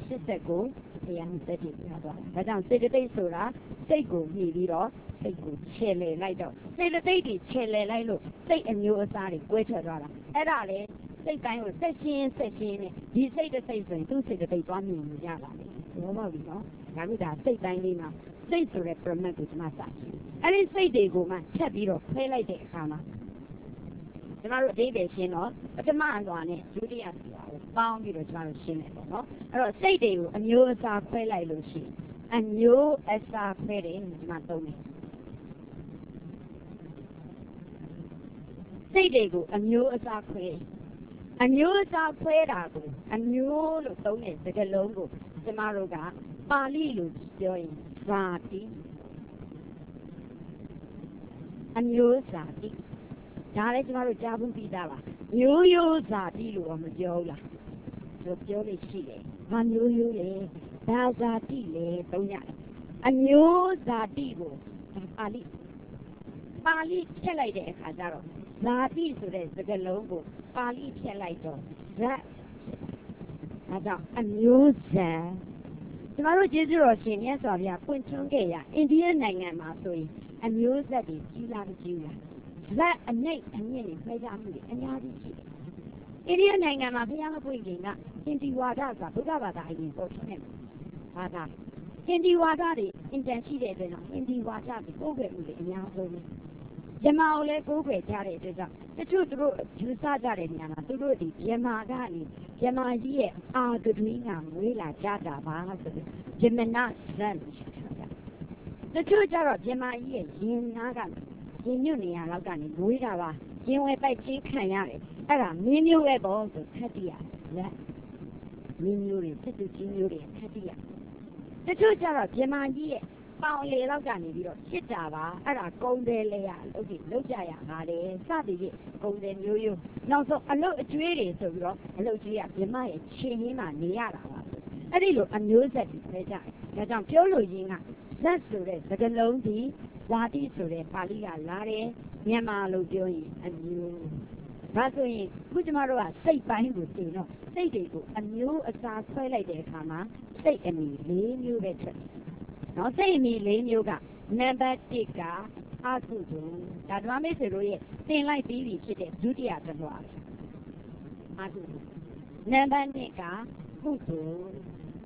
89တရားနဲ့တက်တည်ပြသွားတာဒါကြောင့်စေတသိက်ဆိုတာစိတ်ကိုမြည်ပြီးတော့စိတ်ကိုခြေလေလိုက်တော့စေတသိက်တွေခြေလေလိုက်လို့စိတ်အမျိုးအစားတွေကွဲထွက်သွားတာအဲ့ဒါလေစိတ်တိုင်းကိုဆက်ရှင်းနဲ့ဒီစိတ်တစ်စိတ်ဆိုရင်သူ့စေတသိက်သွားမြင်လို့ရပါလိမ့်မယ်ဘောမောက်ပြီနော်ဒါကဒါစိတ်တိုင်းလေးမှာစိတ်ဆိုတဲ့ permit ကိုကျွန်မစကြည့်အဲ့ဒီစိတ်တွေကိုမှချက်ပြီးတော့ခွဲလိုက်တဲ့အခါမှာကျွန်တော်တို့အသေးပဲရှင်းတော့ပထမအလွာနဲ့ဒုတိယဆိုတာကိုပေါင်းပြီးတော့ကျွန်တော်တို့ရှင်းမယ်ပေါ့နော်အဲ့တော့စိတ်တွေကိုအမျိုးအစားခွဲလိုက်လို့ရှိရင်အမျိုးအစားခွဲတယ်ကျွန်မသုံးတယ်စိတ်တွေကိုအမျိုးအစားခွဲအမျိုးအစားခွဲတာကိုအမျိုးလို့သုံးတဲ့စကားလုံးကိုကျွန်တော်တို့ကပါဠိလိုပြောရင်ဇာတိအမျိုးဇာတိဒါလည်းကျမတို့ကြားဘူးပြီးသားပါမျိုးရိုးဇာတိလို့တော့မပြောဘူးလားပြောလို့ရှိတယ်ဘာမျိုးရိုးလဲဒါဇာတိလေသုံးရတယ်အမျိုးဇာတိကိုပါဠိဖြတ်လိုက်တဲ့အခါကျတော့ဇာတိဆိုတဲ့စကားလုံးကိုပါဠိဖြတ်လိုက်တော့ဇတ်ဒါကြောင့်အမျိုးဇံကျမတို့ကျေးဇူးတော်ရှင်မြတ်စွာဘုရားပွင့်ထွန်းခဲ့ရအိန္ဒိယနိုင်ငံမှာဆိုရင်အမျိုးဇတ်တွေကြီးလားမကြီးလားဇက်အနှိမ့်အမြင့်တွေခွဲခြားမှုတွေအများကြီးရှိတယ်အိန္ဒိယနိုင်ငံမှာဘုရားမပွင့်ခင်ကဟင်ဒီဝါဒဆိုတာဘုရားဘာသာအရင်ပေါ်ဖြစ်နေမှာဘာသာဟင်ဒီဝါဒတွေ intention တဲ့အတွက်ကြောင့်ဟင်ဒီဝါကြပြီးကိုယ်ွယ်မှုတွေအများဆုံးပဲယမကိုလည်းကိုယ်ွယ်ကြတဲ့အတွက်ကြောင့်တချို့သူတို့ယူဆကြတဲ့နေရာမှာသူတို့ဒီယမကနေယမကြီးရဲ့အာဂတွင်းကမွေးလာကြတာပါဆိုပြီးယမနာဇန်ရှိတာတချို့ကျတော့ယမကြီးရဲ့ရင်နာကရင်ညွတ်နေရလောက်ကနေမွေးတာပါရင်ဝဲပိုက်ချင်းခံရတယ်အဲ့ဒါမင်းမျိုးပဲပေါ့ဆိုခက်တရလက်မင်းမျိုးတွေစစ်သူချင်းမျိုးတွေခက်တရတချို့ကျတော့ယမကြီးရဲ့ပေါင်လေလောက်ကနေပြီးတော့ဖြစ်တာပါအဲ့ဒါကုန်းတယ်လေရအလုပ်ကြီးလုပ်ကြရပါလေစသည်ဖြင့်ကုန်းတယ်မျိုးရိုးနောက်ဆုံးအလုပ်အကျွေးတွေဆိုပြီးတော့အလုပ်ကြီးကမြမရဲ့ချင်းရင်းမှာနေရတာပါအဲ့ဒီလိုအမျိုးဆက်တွေပဲကြတယ်ဒါကြောင့်ပြောလို့ရင်းကဇက်ဆိုတဲ့စကားလုံးဒီဇာတိဆိုတဲ့ပါဠိကလာတယ်မြန်မာလိုပြောရင်အမျိုးဒါဆိုရင်ခုကျမတို့ကစိတ်ပိုင်းကိုသိတော့စိတ်တွေကိုအမျိုးအစားဆွဲလိုက်တဲ့အခါမှာစိတ်အမည်၄မျိုးပဲထွက်နော်စိတ်အမည်၄မျိုးကနံပါတ်1ကအကုသိုလ်ဒါဓမ္မမိတ်ဆွေတို့ရဲ့သင်လိုက်ပြီးပြီဖြစ်တဲ့ဒုတိယသဘောအကုသိုလ်နံပါတ်2ကကုသိုလ်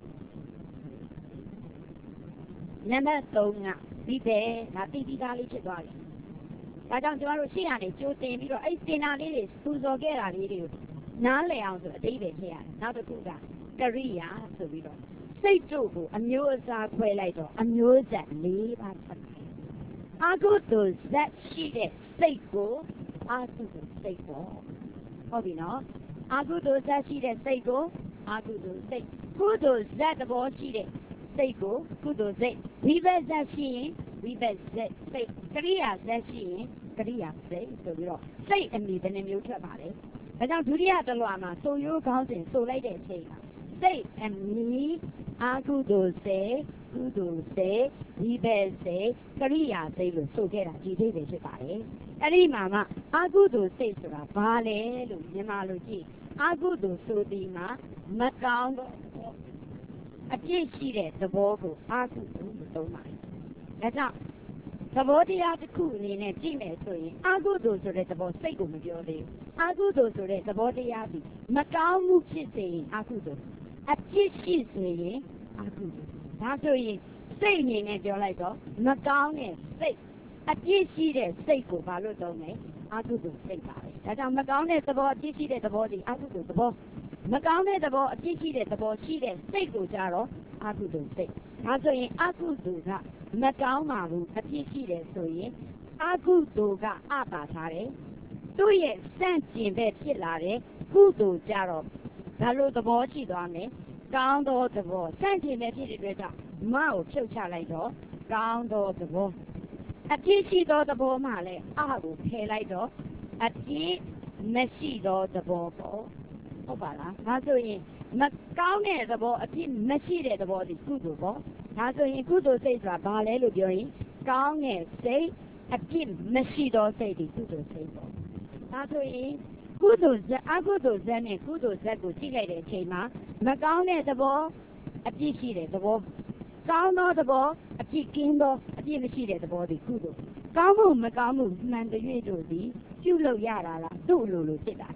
နံပါတ်3ကဒီပဲဒါတိတိသားလေးဖြစ်သွားတယ်ဒါကြောင့်ကျမတို့ရှေ့ကနေကြိုတင်ပြီးတော့အဲ့တင်တာလေးတွေပူဇော်ခဲ့တာလေးတွေကိုနားလည်အောင်ဆိုအတိတ်ပဲဖြစ်ရတယ်နောက်တစ်ခုကကရိယာဆိုပြီးတော့စိတ်တို့ကိုအမျိုးအစားခွဲလိုက်တော့အမျိုးဆက်၄ပါးဆက်တယ်အကုသိုလ်ဇက်ရှိတဲ့စိတ်ကိုအကုသိုလ်စိတ်ပေါ့ဟုတ်ပြီနော်အကုသိုလ်ဇက်ရှိတဲ့စိတ်ကိုအကုသိုလ်စိတ်ကုသိုလ်ဇက်သဘောရှိတဲ့စိတ်ကိုကုသိုလ်စိတ်ဝိပဿနာရှိရင်ဝိပဿနာစိတ်ကရိယာဇက်ရှိရင်ကရိယာစိတ်ဆိုပြီးတော့စိတ်အမည်ဘယ်နှမျိုးထွက်ပါလဲဒါကြောင့်ဒုတိယတလွှာမှာဆိုရိုးခေါင်းစဉ်ဆိုလိုက်တဲ့အချိန်မှာစိတ်အမည်အကုသိုလ်စိတ်ကုသိုလ်စိတ်ဝိပဿနာစိတ်ကရိယာစိတ်လို့ဆိုခဲ့တာဒီသေးပဲဖြစ်ပါတယ်အဲ့ဒီမှာအကုသိုလ်စိတ်ဆိုတာဘာလဲလို့မြန်မာလိုကြည့်အကုသိုလ်ဆိုဒီမှာမကောင်းအပြစ်ရှိတဲ့သဘောကိုအကုသိုလ်လို့သုံးပါတယ်ဒါကြောင့်သဘောတရားတစ်ခုအနေနဲ့ကြည့်မယ်ဆိုရင်အကုသိုလ်ဆိုတဲ့သဘောစိတ်ကိုမပြောသေးဘူးအကုသိုလ်ဆိုတဲ့သဘောတရားဒီမကောင်းမှုဖြစ်စေရင်အကုသိုလ်အပြစ်ရှိစေရင်အကုသိုလ်ဒါဆိုရင်စိတ်အနေနဲ့ပြောလိုက်တော့မကောင်းတဲ့စိတ်အပြစ်ရှိတဲ့စိတ်ကိုဘာလို့သုံးလဲအကုသိုလ်စိတ်ပါပဲဒါကြောင့်မကောင်းတဲ့သဘောအပြစ်ရှိတဲ့သဘောဒီအကုသိုလ်သဘောမကောင်းတဲ့သဘောအပြစ်ရှိတဲ့သဘောရှိတဲ့စိတ်ကိုကြတော့အကုသိုလ်စိတ်ဒါဆိုရင်အကုသိုလ်ကမကောင်းပါဘူးအပြစ်ရှိတယ်ဆိုရင်အကုသိုလ်ကအပါထားတယ်သူ့ရဲ့စန့်ကျင်ဘက်ဖြစ်လာတဲ့ကုသိုလ်ကြတော့ဘာလို့သဘောရှိသွားမလဲကောင်းသောသဘောစန့်ကျင်ဘက်ဖြစ်တဲ့အတွက်ကြောင့်မကိုဖြုတ်ချလိုက်တော့ကောင်းသောသဘောအပြစ်ရှိသောသဘောမှလည်းအကိုဖယ်လိုက်တော့အပြစ်မရှိသောသဘောပေါ့ဟုတ်ပါလားဒါဆိုရင်မကောင်းတဲ့သဘောအပြစ်မရှိတဲ့သဘောဒီကုသိုလ်ပေါ့ဒါဆိုရင်ကုသိုလ်စိတ်ဆိုတာဘာလဲလို့ပြောရင်ကောင်းတဲ့စိတ်အပြစ်မရှိသောစိတ်ဒီကုသိုလ်စိတ်ပေါ့ဒါဆိုရင်ကုသိုလ်ဇက်အကုသိုလ်ဇက်နဲ့ကုသိုလ်ဇက်ကိုကြည့်လိုက်တဲ့အချိန်မှာမကောင်းတဲ့သဘောအပြစ်ရှိတဲ့သဘောကောင်းသောသဘောအပြစ်ကင်းသောအပြစ်မရှိတဲ့သဘောဒီကုသိုလ်ကောင်းမှုမကောင်းမှုမှန်တည်းတို့သည်ပြုလုပ်ရတာလားသူ့လိုဖြစ်တာ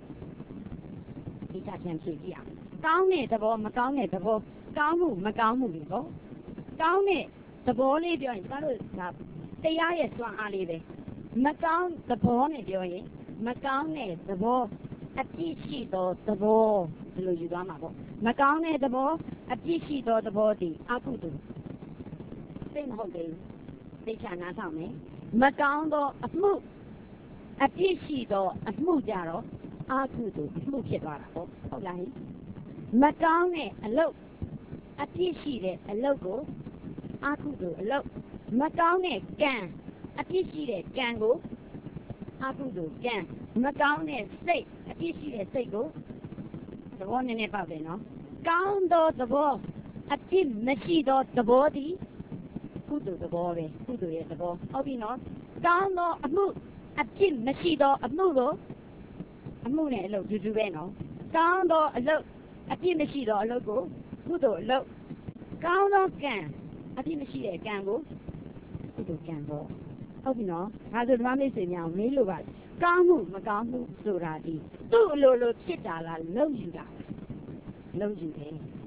ဒီချက်ချင်းဖြေကြည့်အောင်ကောင်းတဲ့သဘောမကောင်းတဲ့သဘောကောင်းမှုမကောင်းမှုတွေပေါ့ကောင်းတဲ့သဘောလေးပြောရင်တို့ကတရားရဲ့စွမ်းအားလေးပဲမကောင်းသဘောနဲ့ပြောရင်မကောင်းတဲ့သဘောအပြစ်ရှိသောသဘောဒီလိုယူသွားမှာပေါ့မကောင်းတဲ့သဘောအပြစ်ရှိသောသဘောဒီအကုသိုလ်သိမဟုတ်သေးဘူးသိချာနားထောင်မယ်မကောင်းသောအမှုအပြစ်ရှိသောအမှုကြတော့အကုသိုလ်အမှုဖြစ်သွားတာပေါ့ဟုတ်လားမကောင်းတဲ့အလုပ်အပြစ်ရှိတဲ့အလုပ်ကိုအကုသိုလ်အလုပ်မကောင်းတဲ့ကံအပြစ်ရှိတဲ့ကံကိုအကုသိုလ်ကံမကောင်းတဲ့စိတ်အပြစ်ရှိတဲ့စိတ်ကိုသဘောနည်းနည်းပေါက်တယ်နော်ကောင်းသောသဘောအပြစ်မရှိသောသဘောဒီကုသိုလ်သဘောပဲကုသိုလ်ရဲ့သဘောဟုတ်ပြီနော်ကောင်းသောအမှုအပြစ်မရှိသောအမှုကိုအမှုနဲ့အလုပ်တူပဲနော်ကောင်းသောအလုပ်အပြစ်မရှိသောအလုပ်ကိုကုသိုလ်အလုပ်ကောင်းသောကံအပြစ်မရှိတဲ့ကံကိုကုသိုလ်ကံပေါ့ဟုတ်ပြီနော်ဒါဆိုဓမ္မမိတ်ဆွေများမေးလို့ပါကောင်းမှုမကောင်းမှုဆိုတာဒီသူ့အလိုလိုဖြစ်တာလားလုံယူတာလုံယူတယ်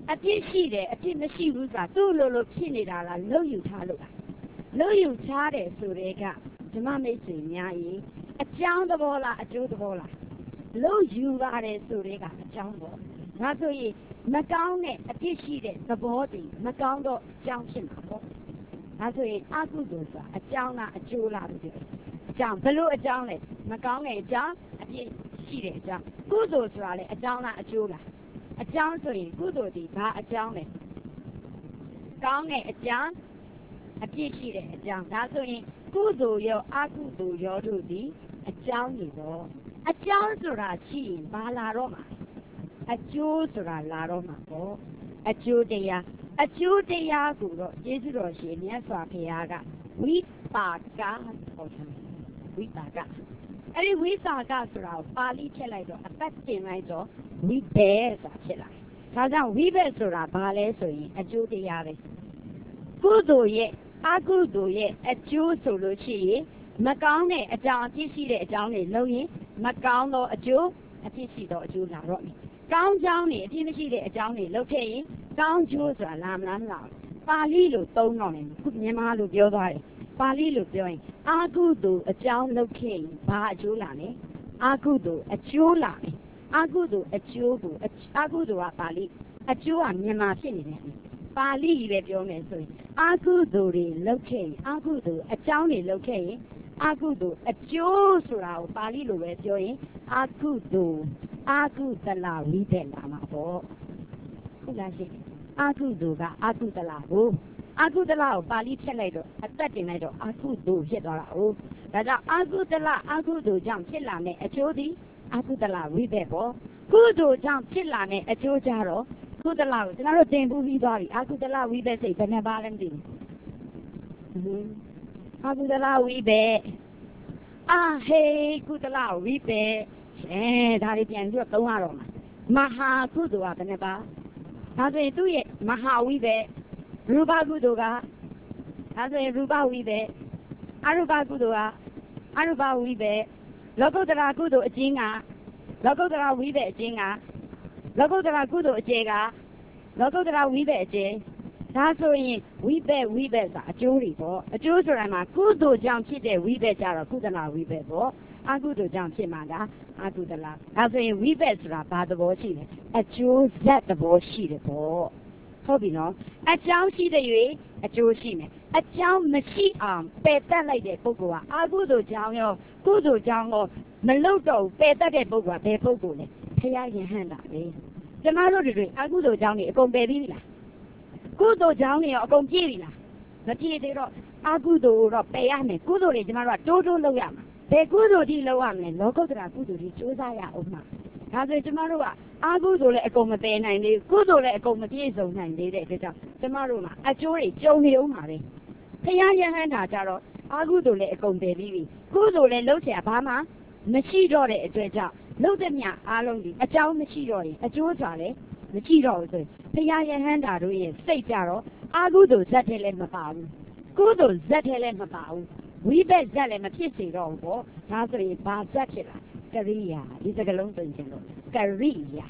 အပြစ်ရှိတယ်အပြစ်မရှိဘူးဆိုတာသူ့လိုဖြစ်နေတာလားလုံယူထားလို့လားလုံယူထားတယ်ဆိုတဲ့ကဓမ္မမိတ်ဆွေများ၏အကြောင်းသဘောလားအကျိုးသဘောလားလုံယူပါတယ်ဆိုတဲ့ကအကြောင်းပေါ့ငါဆိုရင်မကောင်းတဲ့အပြစ်ရှိတဲ့သဘောတည်းမကောင်းတော့အကြောင်းဖြစ်မှာပေါ့ငါဆိုရင်အကုသိုလ်ဆိုတာအကြောင်းလားအကျိုးလားလို့ပြောအကြောင်းဘလို့အကြောင်းလဲမကောင်းတဲ့အကြောင်းအပြစ်ရှိတဲ့အကြောင်းကုသိုလ်ဆိုတာလေအကြောင်းလားအကျိုးလားအကြောင်းဆိုရင်ကုသိုလ်ဒီဘာအကြောင်းလဲကောင်းတဲ့အကြောင်းအပြစ်ရှိတဲ့အကြောင်းဒါဆိုရင်ကုသိုလ်ရောအကုသိုလ်ရောတို့ဒီအကြောင်းတွေတော့အကြောင်းဆိုတာရှိရင်ဘာလာတော့မှာအကျိုးဆိုတာလာတော့မှာပေါ့အကျိုးတရားကိုတော့ယေရှုတော်ရှင်မြတ်စွာဘုရားကဝိပါကဟောတယ်ဝိပါကအဲ့ဒီဝိပါကဆိုတာကိုပါဠိထည့်လိုက်တော့အသက်တင်လိုက်တော့ဝိဘဲဆိုတာဖြစ်လာတယ်ဒါကြောင့်ဝိဘဲဆိုတာဘာလဲဆိုရင်အကျိုးတရားပဲကုသိုလ်ရဲ့အကုသိုလ်ရဲ့အကျိုးဆိုလို့ရှိရင်မကောင်းတဲ့အကြောင်းအဖြစ်ရှိတဲ့အကြောင်းတွေလုပ်ရင်မကောင်းသောအကျိုးအဖြစ်ရှိသောအကျိုးလာတော့မယ်ကောင်းကြောင်းတွေအဖြစ်မရှိတဲ့အကြောင်းတွေလုပ်ခဲ့ရင်ကောင်းကျိုးဆိုတာလာမလားမလားပါဠိလိုသုံးတော့တယ်ခုမြန်မာလိုပြောသွားတယ်ပါဠိလိုပြောရင်အာကုသိုလ်အကြောင်းလုပ်ခဲ့ရင်ဘာအကျိုးလာလဲအာကုသိုလ်အကျိုးလာတယ်အာကုသိုလ်အကျိုးကိုအာကုသိုလ်ကပါဠိအကျိုးကမြန်မာဖြစ်နေတယ်ပါဠိပဲပြောမယ်ဆိုရင်အာကုသိုလ်တွေလုပ်ခဲ့ရင်အာကုသိုလ်အကြောင်းတွေလုပ်ခဲ့ရင်အာကုသိုလ်အကျိုးဆိုတာကိုပါဠိလိုပဲပြောရင်အာကုသိုလ်အာကုသလဝိဘက်လာမှာပေါ့ဟုတ်လားရှိအာကုသိုလ်ကအာကုသလကိုအာကုသလကိုပါဠိဖြတ်လိုက်တော့အသက်တင်လိုက်တော့အာကုသိုလ်ဖြစ်သွားတာဟုတ်ဒါကြောင့်အာကုသလအာကုသိုလ်ကြောင့်ဖြစ်လာတဲ့အကျိုးသည်အာကုသလဝိဘက်ပေါ့ကုသိုလ်ကြောင့်ဖြစ်လာတဲ့အကျိုးကြတော့ကုသလကိုကျွန်တော်တို့သင်ပူးပြီးသွားပြီအာကုသလဝိဘက်စိတ်ဘယ်နဲ့ပါလဲမသိဘူးအာကုသလဝိဘက်အာဟေကုသလဝိဘက်ဒါတွေပြန်ပြီးတော့သုံးရတော့မှာမဟာကုသိုလ်ကဘယ်နဲ့ပါဒါဆိုရင်သူ့ရဲ့မဟာဝိဘက်ရူပကုသိုလ်ကဒါဆိုရင်ရူပဝိဘက်အရူပကုသိုလ်ကအရူပဝိဘက်လောကုတ္တရာကုသိုလ်အကျဉ်းကလောကုတ္တရာဝိဘက်အကျဉ်းကလောကုတ္တရာကုသိုလ်အကျယ်ကလောကုတ္တရာဝိဘက်အကျယ်ဒါဆိုရင်ဝိဘက်ဆိုတာအကျိုးတွေပေါ့အကျိုးဆိုတာမှာကုသိုလ်ကြောင့်ဖြစ်တဲ့ဝိဘက်ကြတော့ကုသလဝိဘက်ပေါ့အကုသိုလ်ကြောင့်ဖြစ်မှာကအကုသလဒါဆိုရင်ဝိဘက်ဆိုတာဘာသဘောရှိလဲအကျိုးဇက်သဘောရှိတယ်ပေါ့ဟုတ်ပြီနော်အကြောင်းရှိတဲ့၍အကျိုးရှိမယ်အကြောင်းမရှိအောင်ပယ်တတ်လိုက်တဲ့ပုဂ္ဂိုလ်ကအကုသိုလ်ကြောင့်ရောကုသိုလ်ကြောင့်ရောမလုပ်တော့ပယ်တတ်တဲ့ပုဂ္ဂိုလ်ကဘယ်ပုဂ္ဂိုလ်လဲဖရာယဟန်တာပဲကျမတို့တွေအကုသိုလ်ကြောင့်နေအကုန်ပယ်ပြီးပြီလားကုသိုလ်ကြောင့်နေရောအကုန်ပြည့်ပြီလားမပြည့်သေးတော့အကုသိုလ်တော့ပယ်ရမယ်ကုသိုလ်တွေကျမတို့ကတိုးလုပ်ရမှာဘယ်ကုသိုလ်ကြီးလုပ်ရမလဲလောကုတ္တရာကုသိုလ်ကြီးစူးစမ်းရအောင်မှာဒါဆိုကျမတို့ကအကုသိုလ်လည်းအကုန်မပယ်နိုင်သေးဘူးကုသိုလ်လည်းအကုန်မပြည့်စုံနိုင်သေးတဲ့အတွက်ကြောင့်ကျမတို့မှာအကျိုးတွေကြုံနေအောင်ပါပဲဖရာယဟန်တာကြတော့အကုသိုလ်လည်းအကုန်ပယ်ပြီးပြီကုသိုလ်လည်းလုပ်เสียဘာမှမရှိတော့တဲ့အတွက်ကြောင့်လုပ်တဲ့မြအားလုံးဒီအကြောင်းမရှိတော့ရင်အကျိုးဆိုတာလည်းမရှိတော့ဘူးဆိုရင်ဖရာယဟန်တာတို့ရဲ့စိတ်ကြတော့အကုသိုလ်ဇက်ထဲလည်းမပါဘူးကုသိုလ်ဇက်ထဲလည်းမပါဘူးဝိဘက်ဇက်လည်းမဖြစ်စေတော့ဘူးပေါ့ဒါဆိုရင်ဘာဇက်ဖြစ်လာကရိယာဒီစကလုံးသိချင်လို့ကရိယာ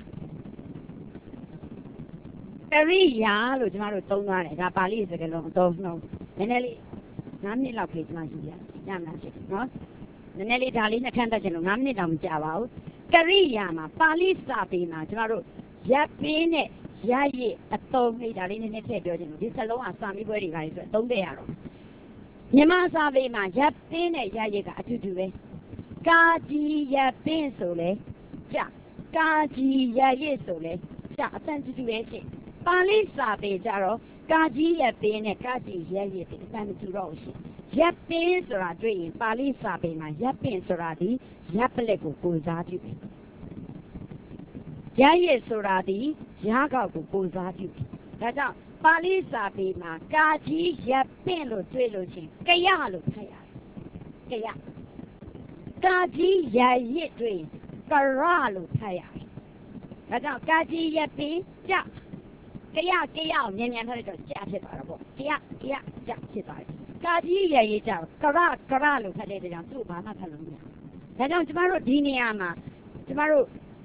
လို့ကျမတို့သုံးသွားတယ်ဒါပါဠိစကားလုံးအသုံးနှုန်းနည်းနည်းလေး9မိနစ်လောက်ခေမှရှိရညမလားရှိနော်နည်းနည်းလေးဒါလေးနှစ်ခန်းတက်ချင်လို့9မိနစ်တောင်မကြာပါဘူးကရိယာမှာပါဠိစာပေမှာကျမတို့ရပ်ပင်းနဲ့ရရည်အသုံးလေးဒါလေးနည်းနည်းထည့်ပြောချင်လို့ဒီစလုံးကစာမေးပွဲတွေပါလေဆိုအသုံးတဲ့ရတော့မြန်မာစာပေမှာရပ်ပင်းနဲ့ရရည်ကအတူတူပဲကာကြီးရပ်ပင်းဆိုလေကြကာကြီးရရည်ဆိုလေကြအတန်တူတူပဲရှင့်ပါဠိစာပေကြတော့ကာကြီးရပ်ပင်းနဲ့ကာကြီးရရည်အတန်တူတော့ရှင့်ရပ်ပင်းဆိုတာတွေ့ရင်ပါဠိစာပေမှာရပ်ပင်းဆိုတာဒီရပ်ပလက်ကိုကိုစားပြုတယ်ရရည်ဆိုတာဒီရားကောက်ကိုကိုစားပြုတယ်ဒါကြောင့်ပါဠိစာပေမှာကာကြီးရပ်ပင်းလို့တွေ့လို့ချင်းကရလို့ဖတ်ရတယ်ကရကာကြီးရရစ်တွင်ကရလို့ဖတ်ရတယ်။ဒါကြောင့်ကာကြီးရပင်ကြကရကိုမြန်မြန်ထားလိုက်တော့ကြဖြစ်သွားတာပေါ့။ကရကြဖြစ်သွားတယ်။ကာကြီးရရစ်ကြကရလို့ဖတ်တဲ့ကြောင့်သူ့ဘာမှဖတ်လို့မရဘူး။ဒါကြောင့်ကျမတို့ဒီနေရာမှာကျမတို့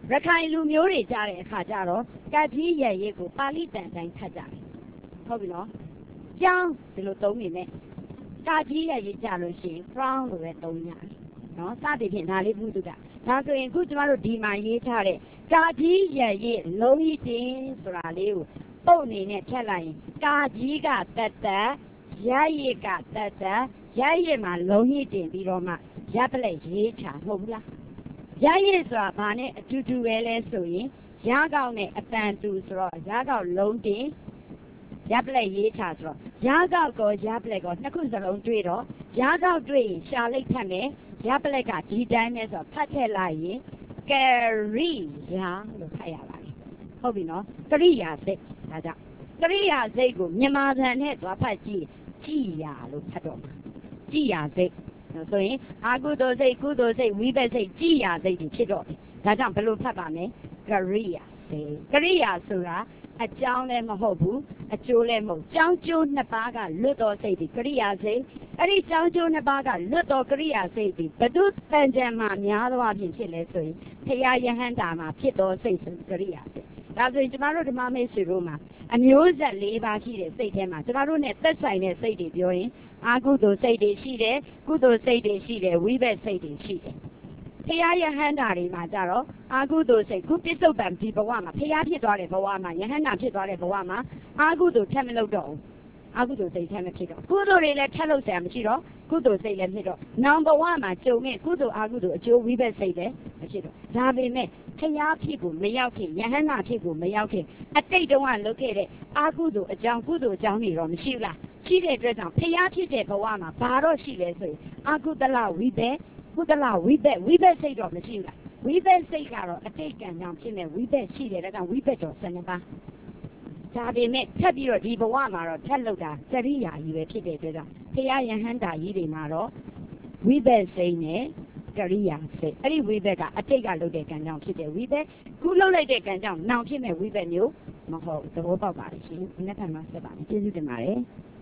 ရခိုင်လူမျိုးတွေကြားတဲ့အခါကျတော့ကကြီးရရဲ့ကိုပါဠိတန်တိုင်းဖတ်ကြတယ်ဟုတ်ပြီနော်ကျောင်းဒီလိုသုံးနေနဲ့ကကြီးရရဲ့ကြလို့ရှိရင် crown လို့ပဲသုံးရတယ်နော်စသည်ဖြင့်ဒါလေးဘုသူကဒါဆိုရင်ခုကျမတို့ဒီမှာရေးထားတဲ့ကာကြီးရရဲ့လုံးကြီးတင်ဆိုတာလေးကိုပုံအနေနဲ့ဖြတ်လိုက်ရင်ကာကြီးကတတ်တတ်ရရဲ့ကတတ်တတ်ရရဲ့မှာလုံးကြီးတင်ပြီးတော့မှရပ်ပလက်ရေးချမဟုတ်ဘူးလားရရဲ့ဆိုတာဘာနဲ့အတူတူပဲလဲဆိုရင်ရကောက်နဲ့အတန်တူဆိုတော့ရကောက်လုံးတင်ရပ်ပလက်ရေးချဆိုတော့ရကောက်ကောရပ်ပလက်ကောနှစ်ခုစလုံးတွေ့တော့ရကောက်တွေ့ရင်ရှာလိတ်ဖတ်မယ်ရပ်ပလက်ကဒီတိုင်းနဲ့ဆိုဖတ်ထည့်လိုက်ရင်ကရိယာလို့ဖတ်ရပါတယ်ဟုတ်ပြီနော်ကရိယာစိတ်ဒါကြောင့်ကရိယာစိတ်ကိုမြန်မာစံနဲ့သွားဖတ်ကြည့်ကြည်ယာလို့ဖတ်တော့မှာကြည်ယာစိတ်ဆိုရင်အာကုသိုလ်စိတ်ကုသိုလ်စိတ်ဝိဘက်စိတ်ကြည်ယာစိတ်ဖြစ်တော့တယ်ဒါကြောင့်ဘယ်လိုဖတ်ပါမလဲကရိယာစိတ်ကရိယာဆိုတာအကြောင်းလည်းမဟုတ်ဘူးအကျိုးလည်းမဟုတ်ကြောင်းကျိုးနှစ်ပါးကလွတ်တော်စိတ်ဒီကရိယာစိတ်အဲ့ဒီကြောင်းကျိုးနှစ်ပါးကလွတ်တော်ကရိယာစိတ်ဒီဘုဒ္ဓတန်ကြံမှာများသောအားဖြင့်ဖြစ်လဲဆိုရင်ဖရာယဟန္တာမှာဖြစ်တော်စိတ်ဆိုကရိယာစိတ်ဒါဆိုရင်ကျမတို့ဓမ္မမိတ်ဆွေတို့မှာအမျိုးဆက်၄ပါးရှိတဲ့စိတ်ထဲမှာကျမတို့ ਨੇ သက်ဆိုင်တဲ့စိတ်တွေပြောရင်အာကုသိုလ်စိတ်တွေရှိတယ်ကုသိုလ်စိတ်တွေရှိတယ်ဝိဘက်စိတ်တွေရှိတယ်ဖရာယဟန္တာတွေမှာကြတော့အာကုသိုလ်စိတ်ခုပစ္စုပန်ဒီဘဝမှာဖရာဖြစ်သွားတဲ့ဘဝမှာယဟန္တာဖြစ်သွားတဲ့ဘဝမှာအာကုသိုလ်ထက်မလုပ်တော့ဘူးအာကုသိုလ်စိတ်ထက်မဖြစ်တော့ကုသိုလ်တွေလည်းထက်လို့ဆရာမရှိတော့ကုသိုလ်စိတ်လည်းဖြစ်တော့နောင်ဘဝမှာကြုံမဲ့ကုသိုလ်အာကုသိုလ်အကျိုးဝိဘက်စိတ်လည်းမရှိတော့ဒါပေမဲ့ဖရာဖြစ်ကိုမရောက်ခင်ယဟန္တာဖြစ်ကိုမရောက်ခင်အတိတ်တုန်းကလုပ်ခဲ့တဲ့အာကုသိုလ်အကြောင်းကုသိုလ်အကြောင်းတွေတော့မရှိဘူးလားရှိတဲ့အတွက်ကြောင့်ဖရာဖြစ်တဲ့ဘဝမှာဘာတော့ရှိလဲဆိုရင်အာကုသလဝိဘက်ကုသလဝိဘက်စိတ်တော့မရှိဘူးလားဝိဘက်စိတ်ကတော့အတိတ်ကံကြောင့်ဖြစ်နေဝိဘက်ရှိတယ်ဒါကြောင့်ဝိဘက်တော့12ပါးဒါပေမဲ့ထပ်ပြီးတော့ဒီဘဝမှာတော့ထပ်လောက်တာကရိယာကြီးပဲဖြစ်တဲ့အတွက်ကြောင့်ဖရာယဟန္တာကြီးတွေမှာတော့ဝိဘက်စိတ်နဲ့ကရိယာစိတ်အဲ့ဒီဝိဘက်ကအတိတ်ကလုပ်တဲ့ကံကြောင့်ဖြစ်တဲ့ဝိဘက်ခုလုပ်လိုက်တဲ့ကံကြောင့်နောင်ဖြစ်မဲ့ဝိဘက်မျိုးမဟုတ်သဘောပေါက်ပါလိမ့်ရှင်ဒီနေ့ထပ်မှဆက်ပါမယ်ကျေးဇူးတင်ပါတယ်